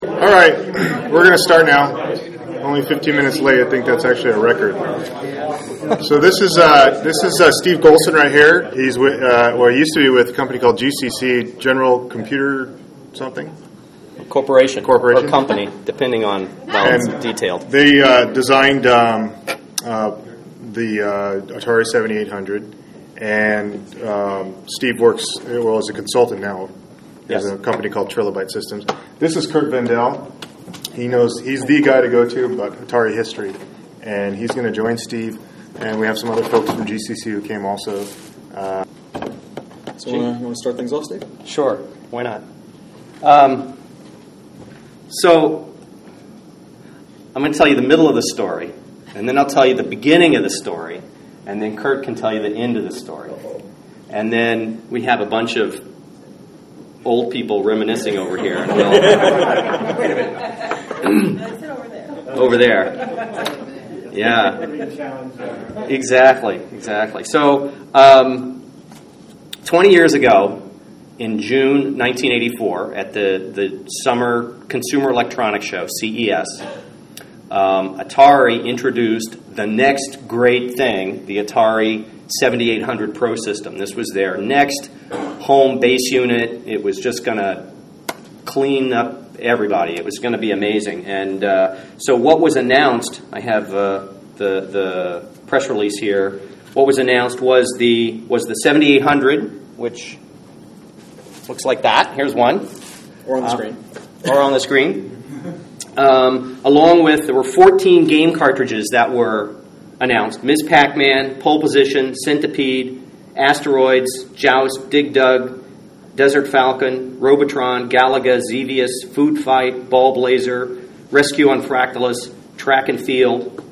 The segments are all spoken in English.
All right, we're going to start now. Only 15 minutes late. I think that's actually a record. So this is Steve Golson right here. He's with, he used to be with a company called GCC, General Computer something. Corporation. Or company, depending on how it's detailed. They designed the Atari 7800, and Steve works as a consultant now. There's a company called Trilobyte Systems. This is Kurt Vendel. He's the guy to go to about Atari history, and he's going to join Steve. And we have some other folks from GCC who came also. So you want to start things off, Steve? Sure, why not? So I'm going to tell you the middle of the story, and then I'll tell you the beginning of the story, and then Kurt can tell you the end of the story. And then we have a bunch of old people reminiscing over here. And we'll Wait a minute. I said over there. Over there. Yeah. Exactly. So 20 years ago, in June 1984, at the Summer Consumer Electronics Show, CES, Atari introduced the next great thing, the Atari 7800 Pro system. This was their next home base unit. It was just going to clean up everybody. It was going to be amazing. And so what was announced, I have the press release here. What was announced was the 7800, which looks like that. Here's one. Or on the screen. Or on the screen. Along with, there were 14 game cartridges that were announced. Ms. Pac-Man, Pole Position, Centipede, Asteroids, Joust, Dig Dug, Desert Falcon, Robotron, Galaga, Xevious, Food Fight, Ball Blazer, Rescue on Fractalus, Track and Field.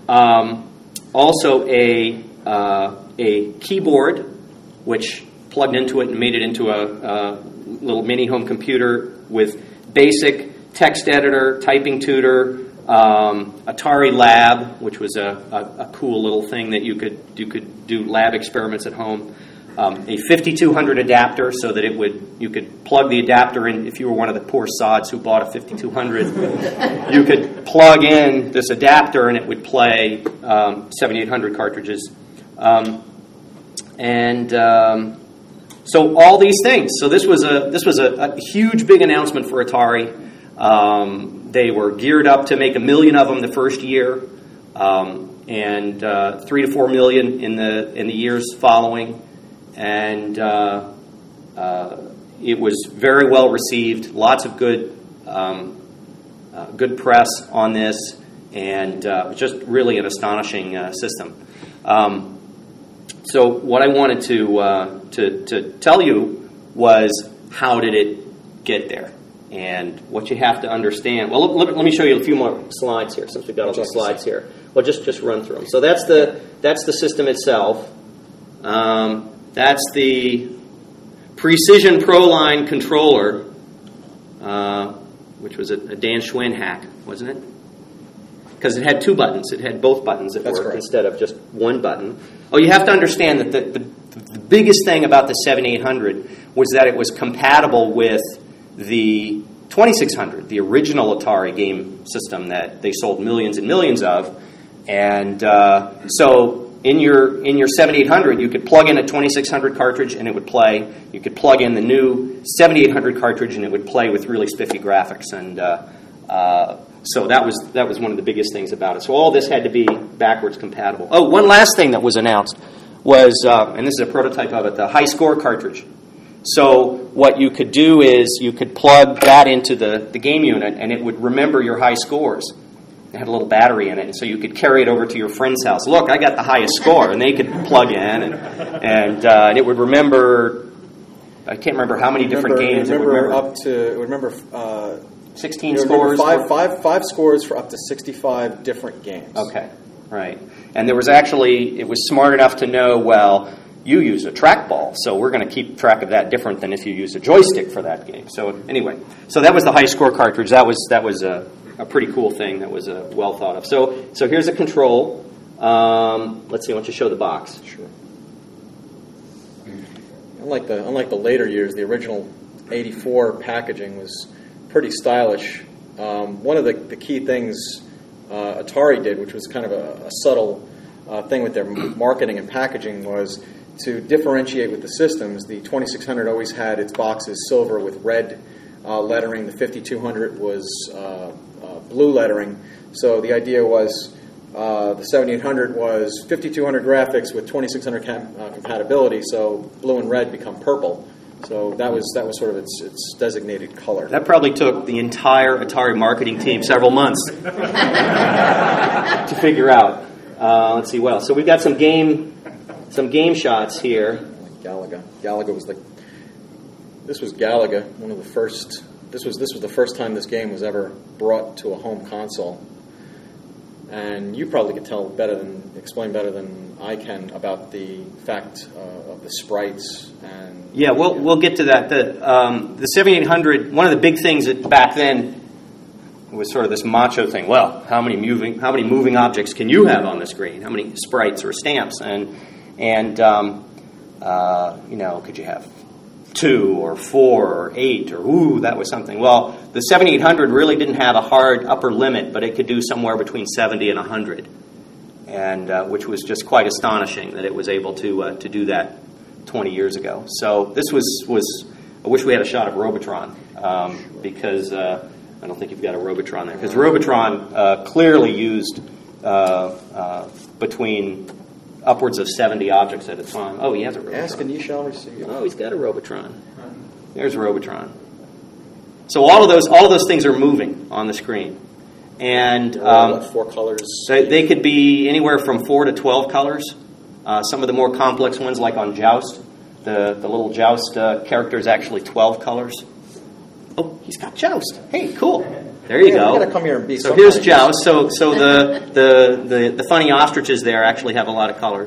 Also a keyboard, which plugged into it and made it into a little mini home computer with BASIC, text editor, typing tutor, Atari Lab, which was a cool little thing that you could do lab experiments at home. A 5200 adapter, so that you could plug the adapter in. If you were one of the poor sods who bought a 5200, you could plug in this adapter and it would play 7800 cartridges. So all these things. So this was a huge, big announcement for Atari. They were geared up to make 1 million of them the first year, and 3 to 4 million in the years following. And it was very well received. Lots of good press on this, and just really an astonishing system. So what I wanted to tell you was, how did it get there? And what you have to understand. Well, let me show you a few more slides here, since we've got all the slides here. Well, just run through them. So that's the system itself. That's the Precision ProLine controller, which was a Dan Schwen hack, wasn't it? Because it had two buttons. It had both buttons that worked instead of just one button. Oh, you have to understand that the biggest thing about the 7800 was that it was compatible with the 2600, the original Atari game system that they sold millions and millions of. And so in your 7800, you could plug in a 2600 cartridge and it would play. You could plug in the new 7800 cartridge and it would play with really spiffy graphics. And so that was one of the biggest things about it. So all this had to be backwards compatible. Oh, one last thing that was announced was, and this is a prototype of it, the high score cartridge. So what you could do is you could plug that into the game unit and it would remember your high scores. It had a little battery in it, and so you could carry it over to your friend's house. Look, I got the highest score, and they could plug in, and it would remember. I can't remember how many different games. It would remember 16 scores. Five scores for up to 65 different games. Okay, right. And there was actually, it was smart enough to know, well, you use a trackball, so we're going to keep track of that different than if you use a joystick for that game. So anyway, so that was the high score cartridge. That was a pretty cool thing that was well thought of. So here's a control. Let's see, why don't you show the box? Sure. Unlike the later years, the original 84 packaging was pretty stylish one of the key things Atari did, which was kind of a subtle thing with their marketing and packaging, was to differentiate with the systems. The 2600 always had its boxes silver with red lettering. The 5200 was blue lettering. So the idea was the 7800 was 5200 graphics with 2600 compatibility. So blue and red become purple. So that was sort of its designated color. That probably took the entire Atari marketing team several months to figure out. Let's see what else. So we've got some game shots here. Galaga. Galaga was this was Galaga, one of the first. This was the first time this game was ever brought to a home console. And you probably could explain better than I can about the fact of the sprites and. Yeah, we'll get to that. The 7800. One of the big things that back then was sort of this macho thing. Well, how many moving objects can you have on the screen? How many sprites or stamps? And could you have 2 or 4 or 8 or that was something. Well, the 7800 really didn't have a hard upper limit, but it could do somewhere between 70 and 100, and which was just quite astonishing that it was able to do that 20 years ago. So this was I wish we had a shot of Robotron because I don't think you've got a Robotron there, because Robotron clearly used between upwards of 70 objects at a time. Oh, he has a Robotron. Ask and ye shall receive. Oh, he's got a Robotron. There's Robotron. So all of those things are moving on the screen, and 4 colors. They could be anywhere from 4 to 12 colors. Some of the more complex ones, like on Joust, the little Joust character is actually 12 colors. Oh, he's got Joust. Hey, cool. There you go. You gotta come here and be. So here's Joust. So the funny ostriches there actually have a lot of colors.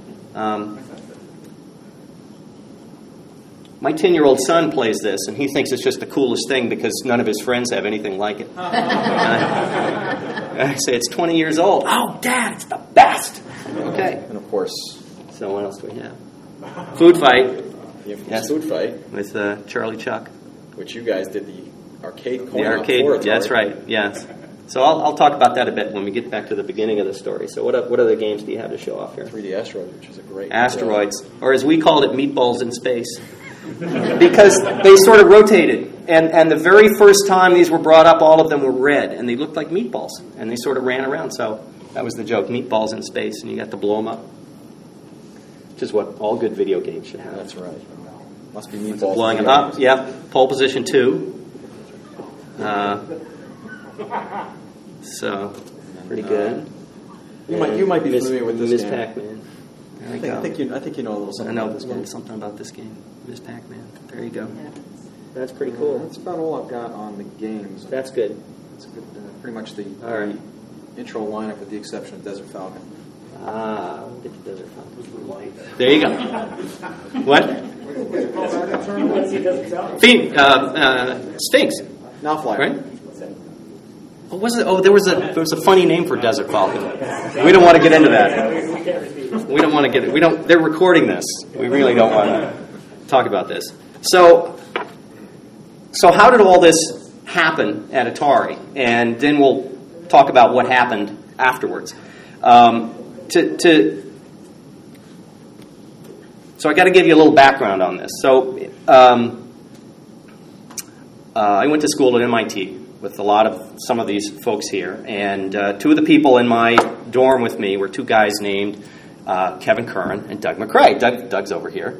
My 10-year-old son plays this, and he thinks it's just the coolest thing because none of his friends have anything like it. I say, it's 20 years old. Oh, Dad, it's the best. Okay. And of course. So what else do we have? Food Fight. Yes. Food Fight. With Charlie Chuck. Which you guys did the arcade coin. The arcade, that's right, yes. So I'll talk about that a bit when we get back to the beginning of the story. So what other games do you have to show off here? 3D Asteroids, which is a great... Asteroids, or as we called it, Meatballs in Space. Because they sort of rotated. And the very first time these were brought up, all of them were red, and they looked like meatballs. And they sort of ran around, so that was the joke, Meatballs in Space, and you got to blow them up. Which is what all good video games should have. That's right. Must be meatballs. Blowing them up, yeah. Pole Position 2. So, pretty good. You might be familiar with this Ms. game. Pac-Man. There we go. I think you know a little something. I know about this game. something about this game. Ms. Pac-Man. There you go. That's pretty cool. That's about all I've got on the games. That's good. That's good. Pretty much the All right. intro lineup, with the exception of Desert Falcon. We'll get to Desert Falcon. There you go. What? Stinks. Now Flyer. Right? What was it? Oh, there was a funny name for Desert Falcon. We don't want to get into that. We don't want to get it. They're recording this. We really don't want to talk about this. So how did all this happen at Atari? And then we'll talk about what happened afterwards. So I got to give you a little background on this. So I went to school at MIT with some of these folks here, and 2 of the people in my dorm with me were 2 guys named Kevin Curran and Doug McRae. Doug's over here,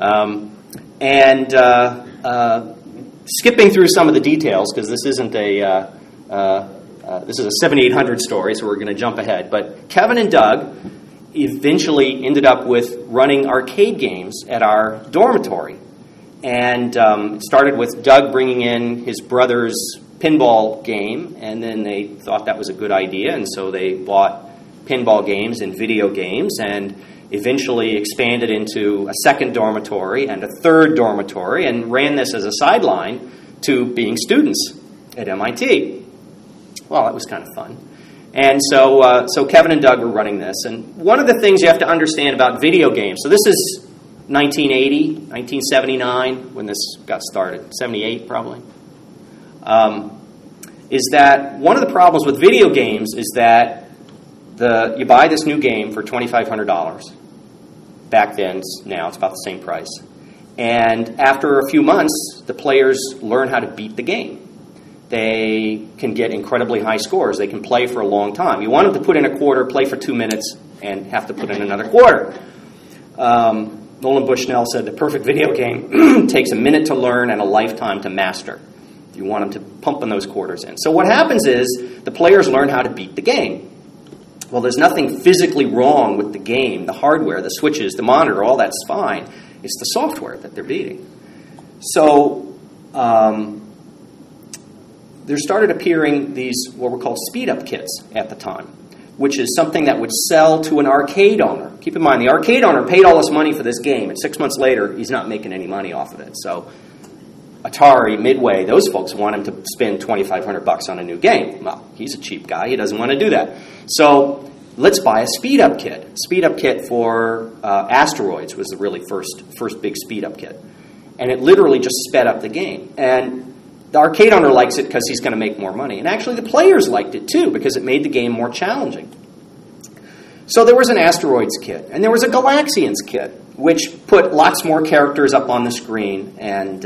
skipping through some of the details because this isn't this is a 7800 story, so we're going to jump ahead. But Kevin and Doug eventually ended up with running arcade games at our dormitory. And it started with Doug bringing in his brother's pinball game, and then they thought that was a good idea, and so they bought pinball games and video games, and eventually expanded into a second dormitory and a third dormitory, and ran this as a sideline to being students at MIT. Well, that was kind of fun. And so Kevin and Doug were running this. And one of the things you have to understand about video games, so this is 1980, 1979, when this got started, 78 probably. is that one of the problems with video games is that you buy this new game for $2,500. Back then, now it's about the same price. And after a few months, the players learn how to beat the game. They can get incredibly high scores. They can play for a long time. You want them to put in a quarter, play for 2 minutes, and have to put in another quarter. Nolan Bushnell said the perfect video game takes a minute to learn and a lifetime to master. You want them to pump in those quarters in. So what happens is the players learn how to beat the game. Well, there's nothing physically wrong with the game, the hardware, the switches, the monitor, all that's fine. It's the software that they're beating. So there started appearing these what were called speed-up kits at the time, which is something that would sell to an arcade owner. Keep in mind, the arcade owner paid all this money for this game, and 6 months later, he's not making any money off of it. So Atari, Midway, those folks want him to spend $2,500 on a new game. Well, he's a cheap guy. He doesn't want to do that. So let's buy a speed-up kit. Speed-up kit for Asteroids was the really first big speed-up kit. And it literally just sped up the game. And the arcade owner likes it because he's going to make more money. And actually the players liked it too because it made the game more challenging. So there was an Asteroids kit. And there was a Galaxians kit, which put lots more characters up on the screen and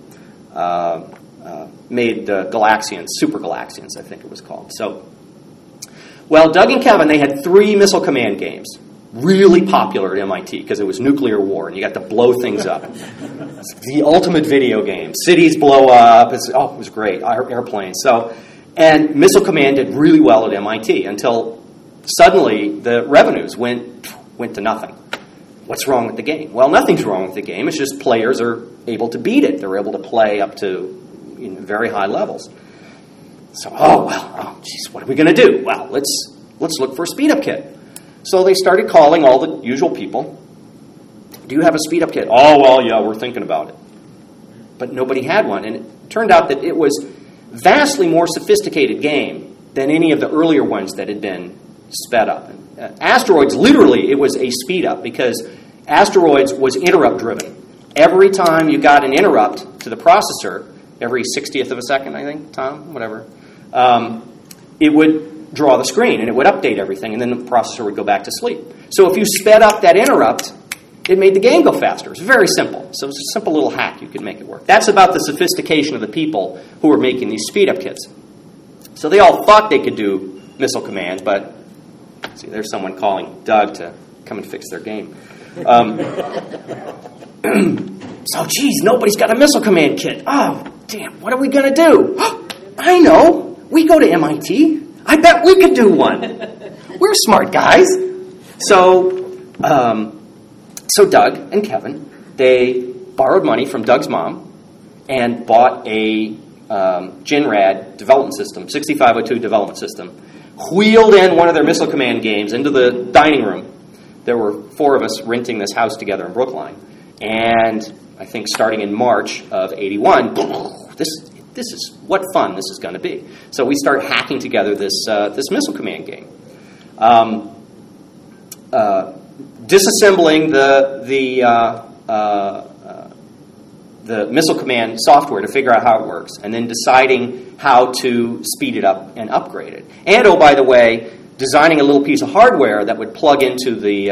made the Galaxians, Super Galaxians, I think it was called. So, well, Doug and Kevin, they had 3 Missile Command games. Really popular at MIT because it was nuclear war and you got to blow things up. It's the ultimate video game. Cities blow up. It was great. Airplanes. And Missile Command did really well at MIT until suddenly the revenues went to nothing. What's wrong with the game? Well, nothing's wrong with the game. It's just players are able to beat it. They're able to play up to very high levels. So, what are we going to do? Well, let's look for a speed-up kit. So they started calling all the usual people. Do you have a speed-up kit? Oh, well, yeah, we're thinking about it. But nobody had one. And it turned out that it was vastly more sophisticated game than any of the earlier ones that had been sped up. Asteroids, literally, it was a speed-up because Asteroids was interrupt-driven. Every time you got an interrupt to the processor, every 60th of a second, I think, Tom, whatever, it would draw the screen, and it would update everything, and then the processor would go back to sleep. So if you sped up that interrupt, it made the game go faster. It's very simple. So it's a simple little hack. You could make it work. That's about the sophistication of the people who were making these speed-up kits. So they all thought they could do Missile Command, but see, there's someone calling Doug to come and fix their game. So, geez, nobody's got a Missile Command kit. Oh, damn, what are we going to do? I know. We go to MIT. I bet we could do one. We're smart guys. So Doug and Kevin, they borrowed money from Doug's mom and bought a GenRad development system, 6502 development system, wheeled in one of their Missile Command games into the dining room. There were 4 of us renting this house together in Brookline. And I think starting in March of 81, this is what fun this is going to be. So we start hacking together this Missile Command game, disassembling the Missile Command software to figure out how it works, and then deciding how to speed it up and upgrade it. And oh, by the way, designing a little piece of hardware that would plug into the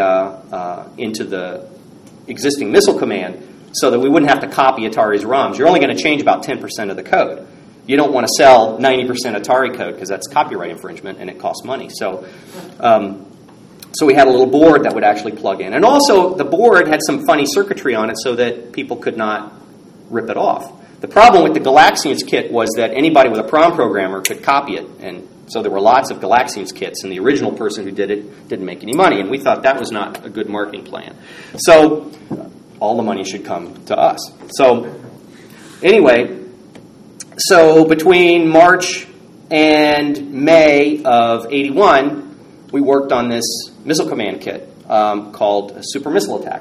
existing Missile Command, so that we wouldn't have to copy Atari's ROMs. You're only going to change about 10% of the code. You don't want to sell 90% Atari code because that's copyright infringement and it costs money. So we had a little board that would actually plug in. And also the board had some funny circuitry on it so that people could not rip it off. The problem with the Galaxians kit was that anybody with a PROM programmer could copy it. And so there were lots of Galaxians kits, and the original person who did it didn't make any money. And we thought that was not a good marketing plan. So all the money should come to us. So anyway, so between March and May of 81, we worked on this Missile Command kit called Super Missile Attack,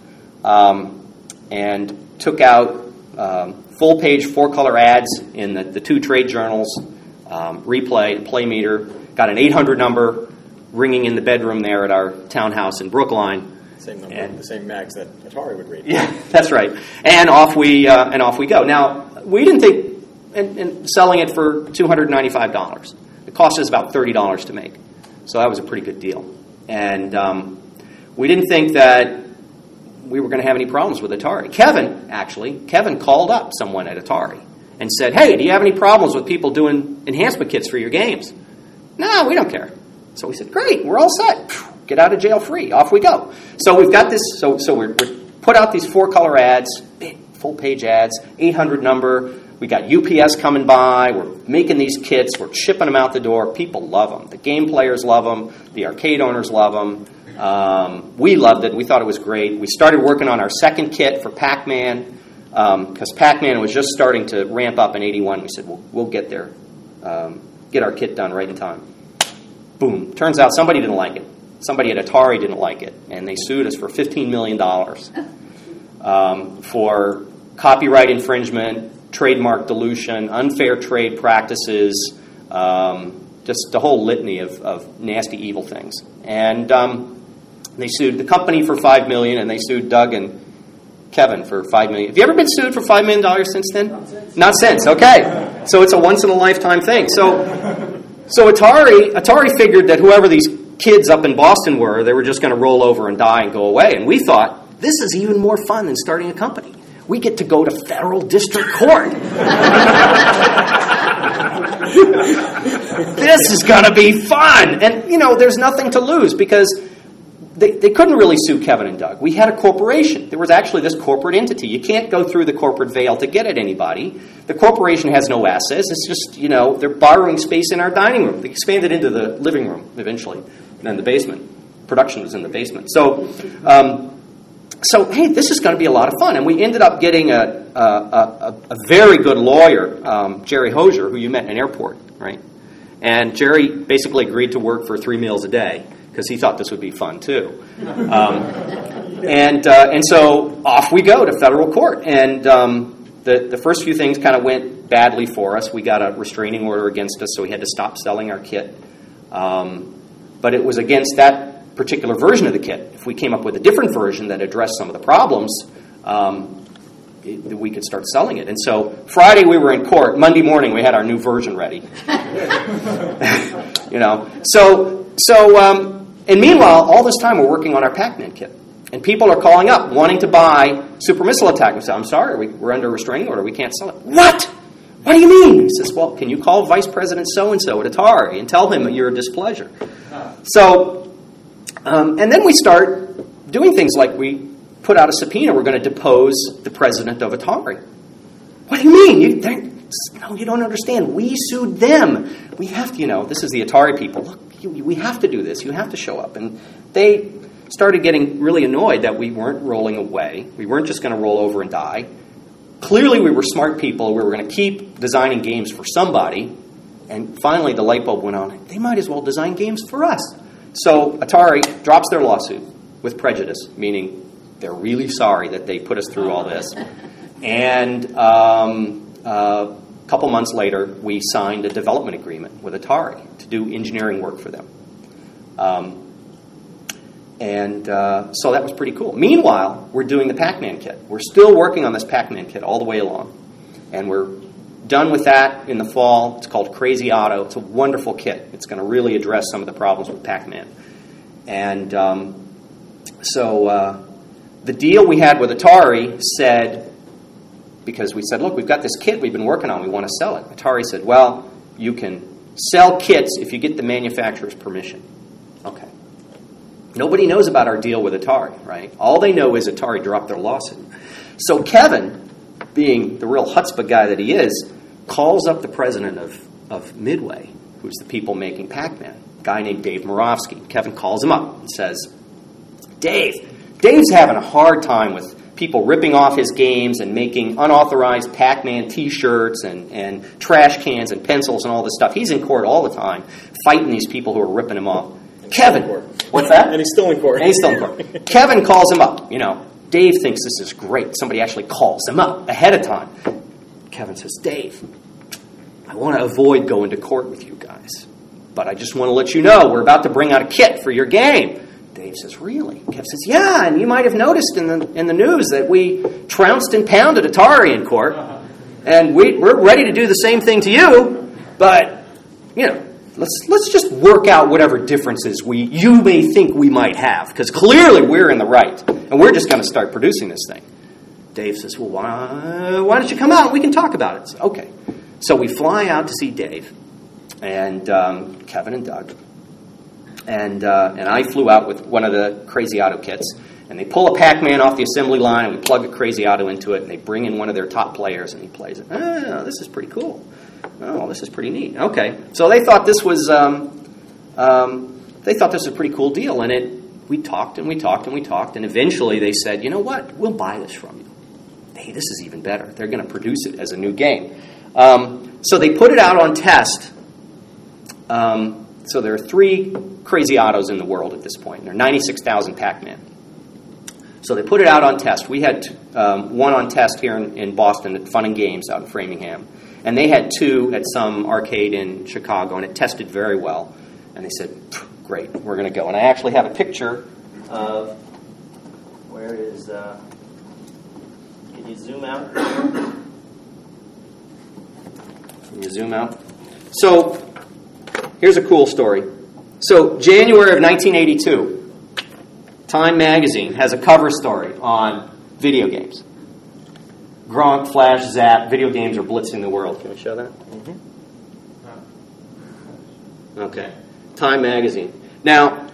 and took out full-page 4-color ads in the 2 trade journals, Replay and Playmeter, got an 800 number ringing in the bedroom there at our townhouse in Brookline. Same number, the same mags that Atari would read. Yeah, that's right. And off we go. Now, we didn't think and selling it for $295. It cost us about $30 to make. So that was a pretty good deal. And we didn't think that we were going to have any problems with Atari. Kevin called up someone at Atari and said, hey, do you have any problems with people doing enhancement kits for your games? No, we don't care. So we said, great, we're all set. Get out of jail free. Off we go. So we've got this, so we're put out these 4-color ads, big full-page ads, 800 number. We got UPS coming by. We're making these kits. We're shipping them out the door. People love them. The game players love them. The arcade owners love them. We loved it. We thought it was great. We started working on our second kit for Pac-Man because Pac-Man was just starting to ramp up in '81. We said, we'll get there, get our kit done right in time. Boom. Turns out somebody didn't like it. Somebody at Atari didn't like it, and they sued us for $15 million for copyright infringement, trademark dilution, unfair trade practices, just the whole litany of nasty, evil things. And they sued the company for $5 million, and they sued Doug and Kevin for $5 million. Have you ever been sued for $5 million since then? Not since. Okay. So it's a once-in-a-lifetime thing. So Atari figured that whoever these kids up in Boston were, they were just going to roll over and die and go away. And we thought, this is even more fun than starting a company. We get to go to federal district court. This is going to be fun. And, there's nothing to lose because they couldn't really sue Kevin and Doug. We had a corporation. There was actually this corporate entity. You can't go through the corporate veil to get at anybody. The corporation has no assets. It's just, they're borrowing space in our dining room. They expanded into the living room eventually, and then the basement. Production was in the basement. So, hey, this is going to be a lot of fun. And we ended up getting a very good lawyer, Jerry Hosier, who you met in an airport, right? And Jerry basically agreed to work for 3 meals a day because he thought this would be fun too. And so off we go to federal court. And the first few things kind of went badly for us. We got a restraining order against us, so we had to stop selling our kit. But it was against that particular version of the kit. If we came up with a different version that addressed some of the problems, we could start selling it. And so Friday we were in court. Monday morning we had our new version ready. And meanwhile, all this time we're working on our Pac-Man kit. And people are calling up wanting to buy Super Missile Attack. We say, I'm sorry, we're under a restraining order. We can't sell it. What? What do you mean? He says, well, can you call Vice President so-and-so at Atari and tell him your displeasure? So, and then we start doing things like we put out a subpoena. We're going to depose the president of Atari. What do you mean? No, you don't understand. We sued them. We have to, this is the Atari people. Look, we have to do this. You have to show up. And they started getting really annoyed that we weren't rolling away. We weren't just going to roll over and die. Clearly, we were smart people. We were going to keep designing games for somebody. And finally, the light bulb went on. They might as well design games for us. So Atari drops their lawsuit with prejudice, meaning they're really sorry that they put us through all this. And a couple months later, we signed a development agreement with Atari to do engineering work for them. So that was pretty cool. Meanwhile, we're doing the Pac-Man kit. We're still working on this Pac-Man kit all the way along. And we're done with that in the fall. It's called Crazy Otto. It's a wonderful kit. It's going to really address some of the problems with Pac-Man. And the deal we had with Atari said, because we said, look, we've got this kit we've been working on. We want to sell it. Atari said, well, you can sell kits if you get the manufacturer's permission. Okay. Nobody knows about our deal with Atari, right? All they know is Atari dropped their lawsuit. So Kevin, being the real chutzpah guy that he is, calls up the president of Midway, who's the people making Pac-Man, a guy named Dave Murawski. Kevin calls him up and says, Dave's having a hard time with people ripping off his games and making unauthorized Pac-Man T-shirts and trash cans and pencils and all this stuff. He's in court all the time fighting these people who are ripping him off. Kevin, what's that? And he's still in court. Kevin calls him up. Dave thinks this is great. Somebody actually calls him up ahead of time. Kevin says, Dave, I want to avoid going to court with you guys, but I just want to let you know we're about to bring out a kit for your game. Dave says, really? Kevin says, yeah, and you might have noticed in the news that we trounced and pounded Atari in court. and we're ready to do the same thing to you, but, let's just work out whatever differences you may think we might have, because clearly we're in the right, and we're just going to start producing this thing. Dave says, well, why don't you come out and we can talk about it? So, okay. So we fly out to see Dave and Kevin and Doug. And I flew out with one of the Crazy Otto kits. And they pull a Pac-Man off the assembly line, and we plug a Crazy Otto into it, and they bring in one of their top players, and he plays it. Oh, this is pretty cool. Oh, this is pretty neat. Okay. So they thought this was a pretty cool deal. And we talked and we talked and we talked, and eventually they said, you know what? We'll buy this from you. Hey, this is even better. They're going to produce it as a new game. So they put it out on test. So there are 3 Crazy Ottos in the world at this point. There are 96,000 Pac-Man. So they put it out on test. We had one on test here in Boston at Fun and Games out in Framingham. And they had 2 at some arcade in Chicago, and it tested very well. And they said, great, we're going to go. And I actually have a picture of, where is... Can you zoom out? Can you zoom out? So, here's a cool story. So, January of 1982, Time Magazine has a cover story on video games. Gronk, Flash, Zap, video games are blitzing the world. Can we show that? Mm-hmm. Okay. Time Magazine. Now,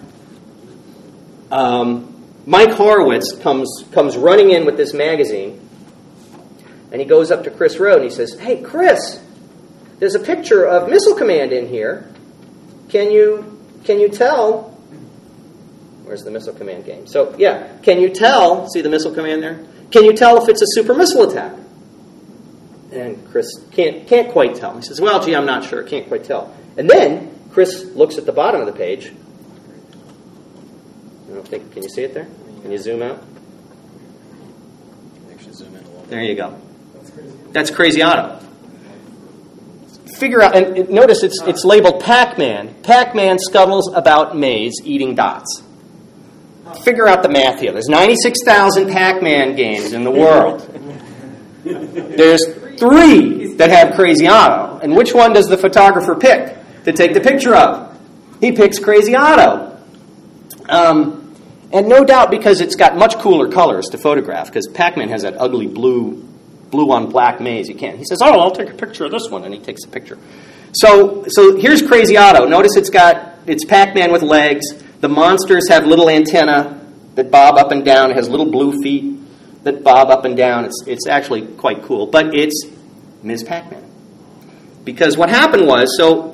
Mike Horowitz comes running in with this magazine, and he goes up to Chris Rode and he says, hey, Chris, there's a picture of Missile Command in here. Can you tell... Where's the Missile Command game? So, yeah, can you tell... See the Missile Command there? Can you tell if it's a super missile attack? And Chris can't quite tell. He says, well, gee, I'm not sure. Can't quite tell. And then Chris looks at the bottom of the page. I don't think... Can you see it there? Can you zoom out? Actually, zoom in a little bit. There you go. That's Crazy Otto. Figure out, and notice it's labeled Pac-Man. Pac-Man scuttles about maze eating dots. Figure out the math here. There's 96,000 Pac-Man games in the world. There's 3 that have Crazy Otto. And which one does the photographer pick to take the picture of? He picks Crazy Otto. And no doubt because it's got much cooler colors to photograph, because Pac-Man has that ugly blue on black maze. You can't. He says, oh, I'll take a picture of this one, and he takes a picture. So here's Crazy Otto. Notice it's Pac-Man with legs. The monsters have little antennae that bob up and down. It has little blue feet that bob up and down. It's actually quite cool. But it's Ms. Pac-Man. Because what happened was, so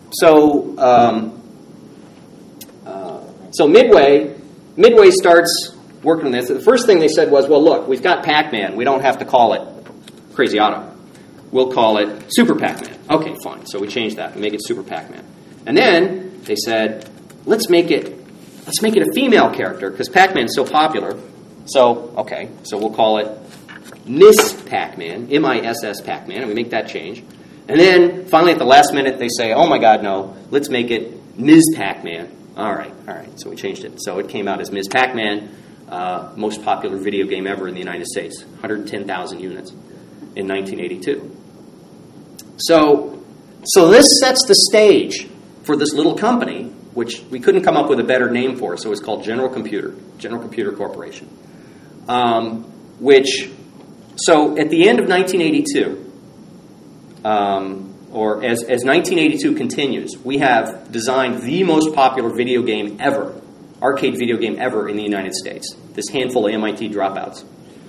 Midway starts working on this. The first thing they said was, well, look, we've got Pac-Man. We don't have to call it Crazy Otto. We'll call it Super Pac-Man. Okay, fine. So we changed that. We make it Super Pac-Man. And then they said, let's make it a female character because Pac-Man's so popular. So, okay, so we'll call it Miss Pac-Man, M-I-S-S Pac-Man, and we make that change. And then finally at the last minute they say, oh my God, no, let's make it Ms. Pac-Man. All right. So we changed it. So it came out as Ms. Pac-Man, most popular video game ever in the United States, 110,000 units in 1982. So this sets the stage for this little company, which we couldn't come up with a better name for, so it's called General Computer Corporation. So at the end of 1982, or as 1982 continues, we have designed the most popular video game ever, arcade video game ever in the United States, this handful of MIT dropouts.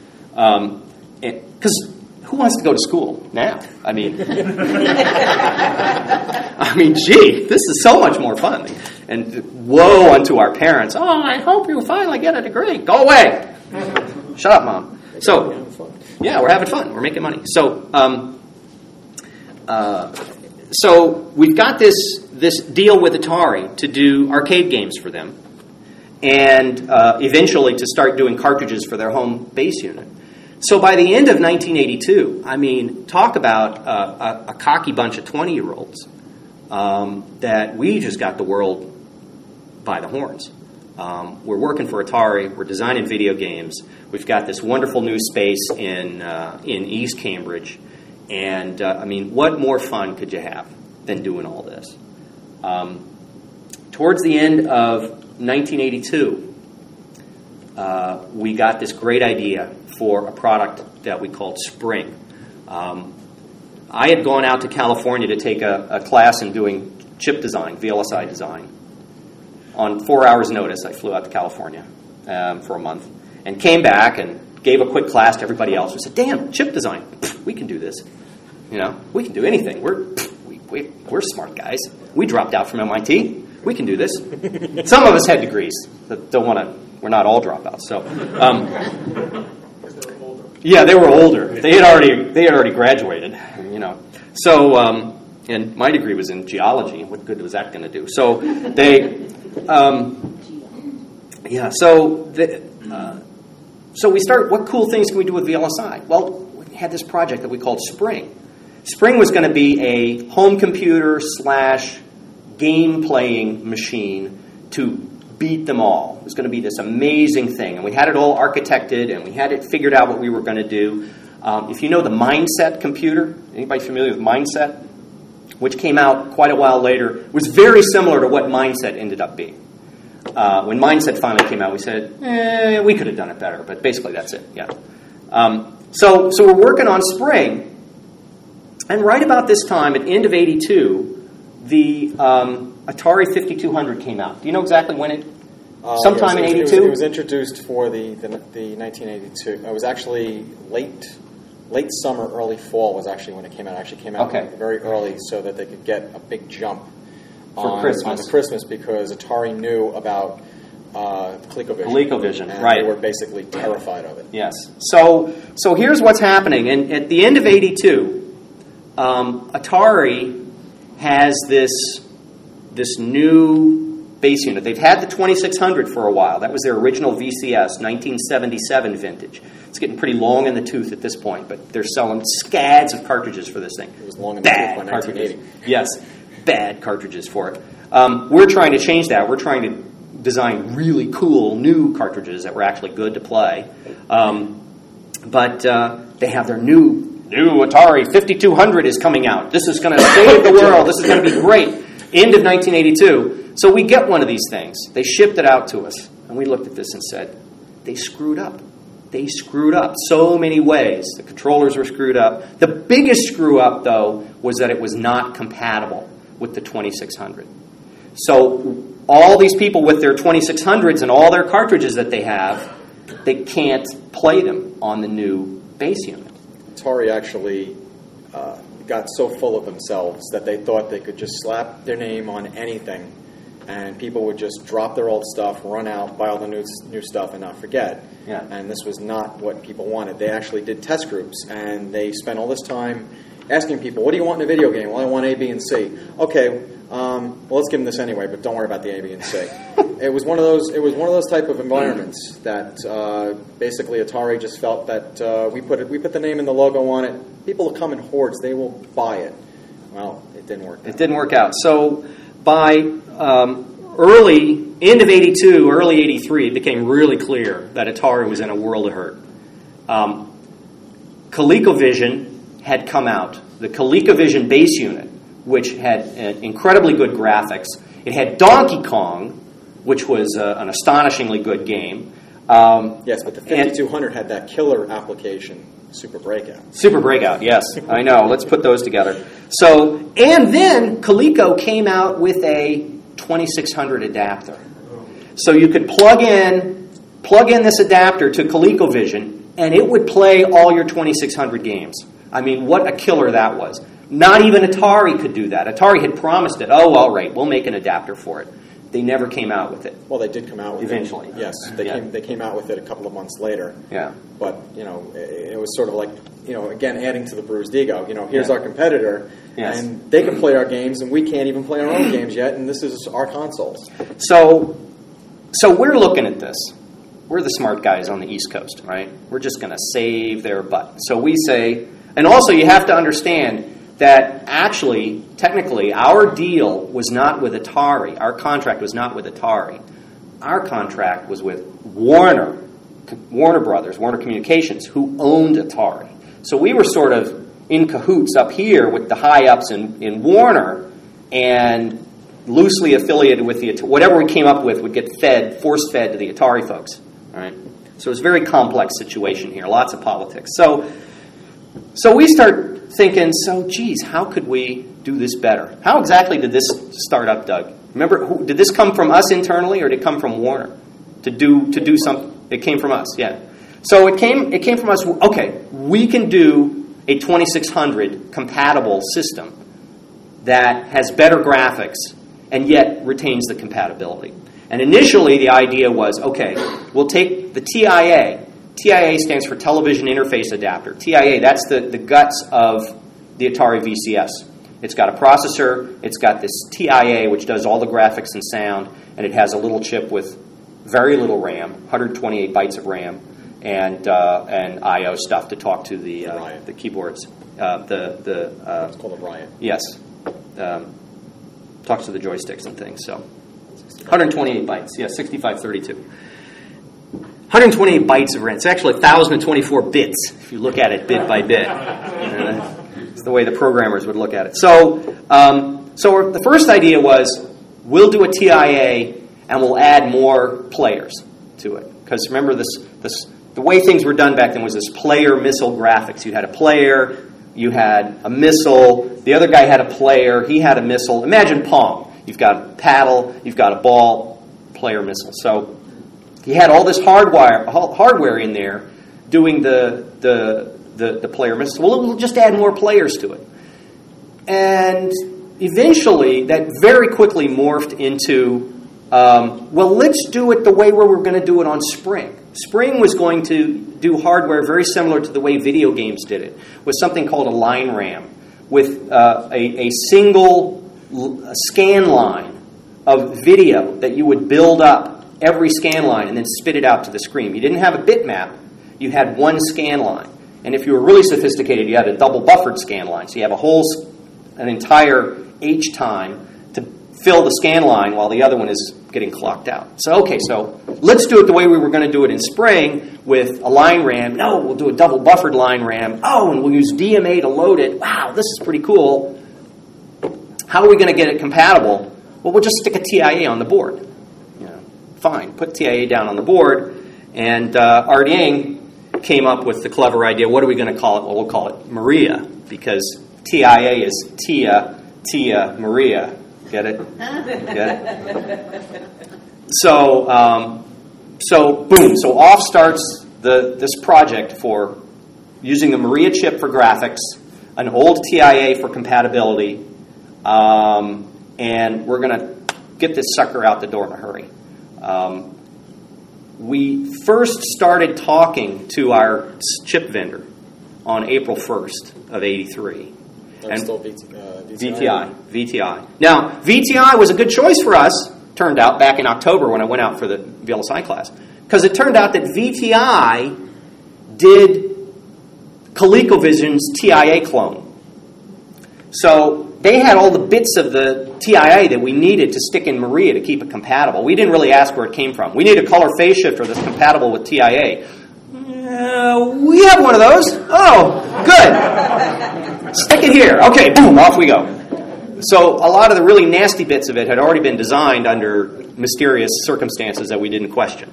Because who wants to go to school now? I mean, gee, this is so much more fun. And woe unto our parents. Oh, I hope you finally get a degree. Go away. Shut up, Mom. So, yeah, we're having fun. We're making money. So we've got this deal with Atari to do arcade games for them, and eventually to start doing cartridges for their home base unit. So by the end of 1982, I mean, talk about a cocky bunch of 20-year-olds that we just got the world by the horns. We're working for Atari. We're designing video games. We've got this wonderful new space in East Cambridge. And, I mean, what more fun could you have than doing all this? Towards the end of 1982, we got this great idea for a product that we called Spring. I had gone out to California to take a class in doing chip design, VLSI design. On 4 hours' notice, I flew out to California for a month and came back and gave a quick class to everybody else. We said, "Damn, chip design, we can do this. You know, we can do anything. We're smart guys. We dropped out from MIT. We can do this." Some of us had degrees that don't want to. We're not all dropouts. So, yeah, they were older. They had already graduated. You know, so and my degree was in geology. What good was that going to do? So they. So we started, what cool things can we do with VLSI? Well, we had this project that we called Spring. Spring was going to be a home computer / game playing machine to beat them all. It was going to be this amazing thing. And we had it all architected, and we had it figured out what we were going to do. If you know the Mindset computer, anybody familiar with Mindset? Which came out quite a while later, was very similar to what Mindset ended up being. When Mindset finally came out, we said, we could have done it better, but basically that's it, yeah. So we're working on Spring, and right about this time, at the end of 82, the Atari 5200 came out. Do you know exactly when it? Sometime in 82? It was introduced for the 1982. It was actually late summer, early fall was actually when it came out. It actually came out very early so that they could get a big jump on Christmas because Atari knew about ColecoVision. ColecoVision, and right. They were basically terrified of it. Yes. So here's what's happening. And at the end of 82, Atari has this new base unit. They've had the 2600 for a while. That was their original VCS, 1977 vintage. It's getting pretty long in the tooth at this point, but they're selling scads of cartridges for this thing. It was long in the tooth by 1980. Yes, bad cartridges for it. We're trying to change that. We're trying to design really cool new cartridges that were actually good to play. But they have their new Atari 5200 is coming out. This is going to save the world. This is going to be great. End of 1982. So we get one of these things. They shipped it out to us. And we looked at this and said, they screwed up. They screwed up so many ways. The controllers were screwed up. The biggest screw up, though, was that it was not compatible with the 2600. So all these people with their 2600s and all their cartridges that they have, they can't play them on the new base unit. Atari actually got so full of themselves that they thought they could just slap their name on anything and people would just drop their old stuff, run out, buy all the new stuff, and not forget. Yeah. And this was not what people wanted. They actually did test groups, and they spent all this time asking people, what do you want in a video game? Well, I want A, B, and C. Okay, well, let's give them this anyway, but don't worry about the A, B, and C. It was one of those type of environments that basically Atari just felt that we put the name and the logo on it. People will come in hordes. They will buy it. Well, it didn't work out. It didn't work out. So by end of 82, early 83, it became really clear that Atari was in a world of hurt. ColecoVision had come out. The ColecoVision base unit, which had incredibly good graphics. It had Donkey Kong, which was an astonishingly good game. Yes, but the 5200 had that killer application, Super Breakout. Super Breakout, yes. I know. Let's put those together. So, and then Coleco came out with a 2600 adapter. So you could plug in this adapter to ColecoVision, and it would play all your 2600 games. I mean, what a killer that was. Not even Atari could do that. Atari had promised it. Oh, all right, we'll make an adapter for it. They never came out with it. Well, they did come out with eventually. it. Eventually. Yes, they came out with it a couple of months later. Yeah. But, it was sort of like, again, adding to the bruised ego. Here's our competitor, and they can play our games, and we can't even play our own games yet, and this is our consoles. So we're looking at this. We're the smart guys on the East Coast, right? We're just going to save their butt. So we say, and also you have to understand that actually, technically, our deal was not with Atari. Our contract was not with Atari. Our contract was with Warner Brothers, Warner Communications, who owned Atari. So we were sort of in cahoots up here with the high-ups in Warner, and loosely affiliated with the whatever we came up with would get force-fed to the Atari folks. All right? So it's a very complex situation here, lots of politics. So we start thinking, geez, how could we do this better? How exactly did this start up, Doug? Remember, did this come from us internally, or did it come from Warner to do something? It came from us, yeah. So it came from us. Okay, we can do a 2600 compatible system that has better graphics and yet retains the compatibility. And initially, the idea was, okay, we'll take the TIA. TIA stands for Television Interface Adapter. TIA, that's the guts of the Atari VCS. It's got a processor, it's got this TIA, which does all the graphics and sound, and it has a little chip with very little RAM, 128 bytes of RAM, and I/O stuff to talk to the keyboards. It's called a Riot. Yes. Talks to the joysticks and things. So 128 bytes. Yeah, 6532. 128 bytes of RAM. It's actually 1,024 bits if you look at it bit by bit. It's the way the programmers would look at it. So the first idea was we'll do a TIA and we'll add more players to it. Because remember, the way things were done back then was this player missile graphics. You had a player, you had a missile, the other guy had a player, he had a missile. Imagine Pong. You've got a paddle, you've got a ball, player missile. So he had all this hardware in there doing the player missile. Well, we'll just add more players to it. And eventually, that very quickly morphed into, let's do it the way where we're going to do it on Spring. Spring was going to do hardware very similar to the way video games did it, with something called a line RAM, with a single scan line of video that you would build up every scan line and then spit it out to the screen. You didn't have a bitmap, you had one scan line. And if you were really sophisticated, you had a double buffered scan line. So you have an entire H time to fill the scan line while the other one is getting clocked out. So let's do it the way we were going to do it in Spring with a line RAM. No, we'll do a double buffered line RAM. Oh, and we'll use DMA to load it. Wow, this is pretty cool. How are we going to get it compatible? Well, we'll just stick a TIA on the board. Fine, put TIA down on the board. And Art Yang came up with the clever idea, what are we going to call it? Well, we'll call it Maria, because TIA is Tia, Maria. Get it? Get it? So boom. So off starts this project for using the Maria chip for graphics, an old TIA for compatibility, and we're going to get this sucker out the door in a hurry. We first started talking to our chip vendor on April 1st of 83. And still VTI. Now, VTI was a good choice for us, turned out, back in October when I went out for the VLSI class. Because it turned out that VTI did ColecoVision's TIA clone. So they had all the bits of the TIA that we needed to stick in Maria to keep it compatible. We didn't really ask where it came from. We need a color phase shifter that's compatible with TIA. We have one of those. Oh, good. Stick it here. Okay, boom, off we go. So a lot of the really nasty bits of it had already been designed under mysterious circumstances that we didn't question.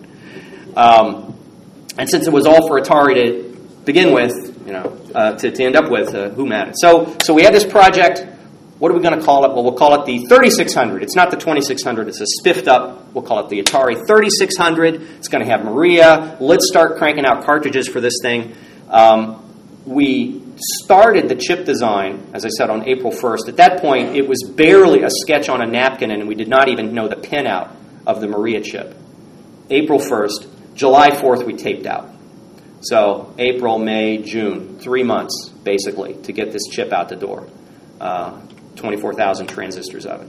And since it was all for Atari to begin with, to end up with, who mattered? So we had this project. What are we going to call it? Well, we'll call it the 3600. It's not the 2600. It's a spiffed up. We'll call it the Atari 3600. It's going to have Maria. Let's start cranking out cartridges for this thing. We started the chip design, as I said, on April 1st. At that point, it was barely a sketch on a napkin, and we did not even know the pinout of the Maria chip. April 1st. July 4th, we taped out. So April, May, June, 3 months, basically, to get this chip out the door. 24,000 transistors of it.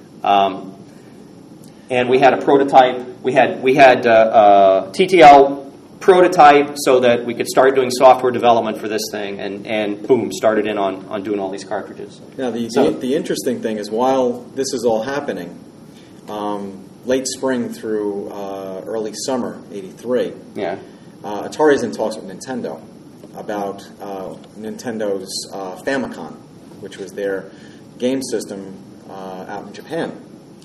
And we had a prototype. We had TTL prototype so that we could start doing software development for this thing, and boom, started in on doing all these cartridges. Now, the interesting thing is, while this is all happening, late spring through early summer, 83, yeah. Atari's in talks with Nintendo about Nintendo's Famicom, which was their game system out in Japan.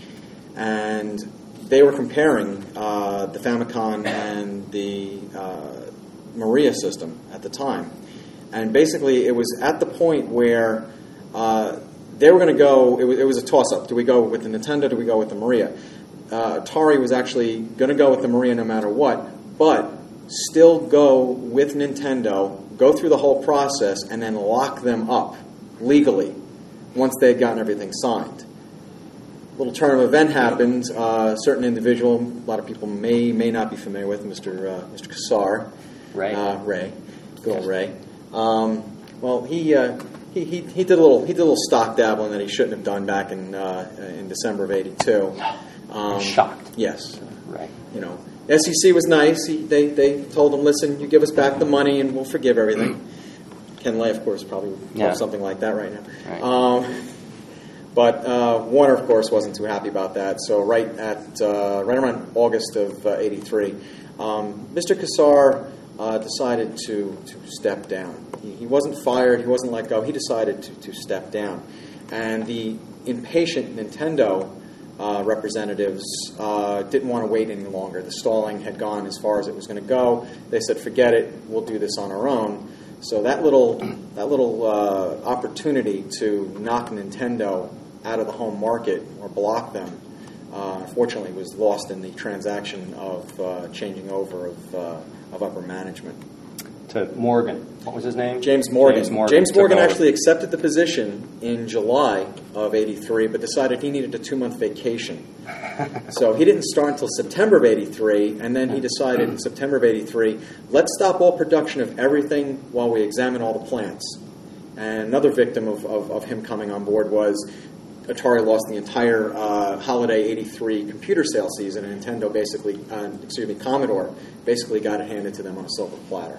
And they were comparing the Famicom and the Maria system at the time. And basically, it was at the point where they were going to go, it was a toss-up. Do we go with the Nintendo, do we go with the Maria? Atari was actually going to go with the Maria no matter what, but still go with Nintendo, go through the whole process, and then lock them up legally once they had gotten everything signed. A little turn of event happened. A certain individual, a lot of people may not be familiar with, Mr. Kassar. Ray. Good old Ray. Well, he did a little stock dabbling that he shouldn't have done back in December of '82. Shocked. Yes. Right. SEC was nice. They told him, listen, you give us back the money and we'll forgive everything. Ken Lay, of course, probably would love something like that right now. Right. But Warner, of course, wasn't too happy about that. So right around August of '83, Mr. Kassar decided to step down. He wasn't fired. He wasn't let go. He decided to step down. And the impatient Nintendo representatives didn't want to wait any longer. The stalling had gone as far as it was going to go. They said, forget it, we'll do this on our own. So that little opportunity to knock Nintendo out of the home market or block them, unfortunately, was lost in the transaction of changing over of upper management. To Morgan. What was his name? James Morgan. James Morgan over. Actually accepted the position in July of '83, but decided he needed a 2-month vacation. So he didn't start until September of '83, and then he decided in September of '83, let's stop all production of everything while we examine all the plants. And another victim of him coming on board was Atari lost the entire holiday '83 computer sale season, and Nintendo Commodore basically got it handed to them on a silver platter.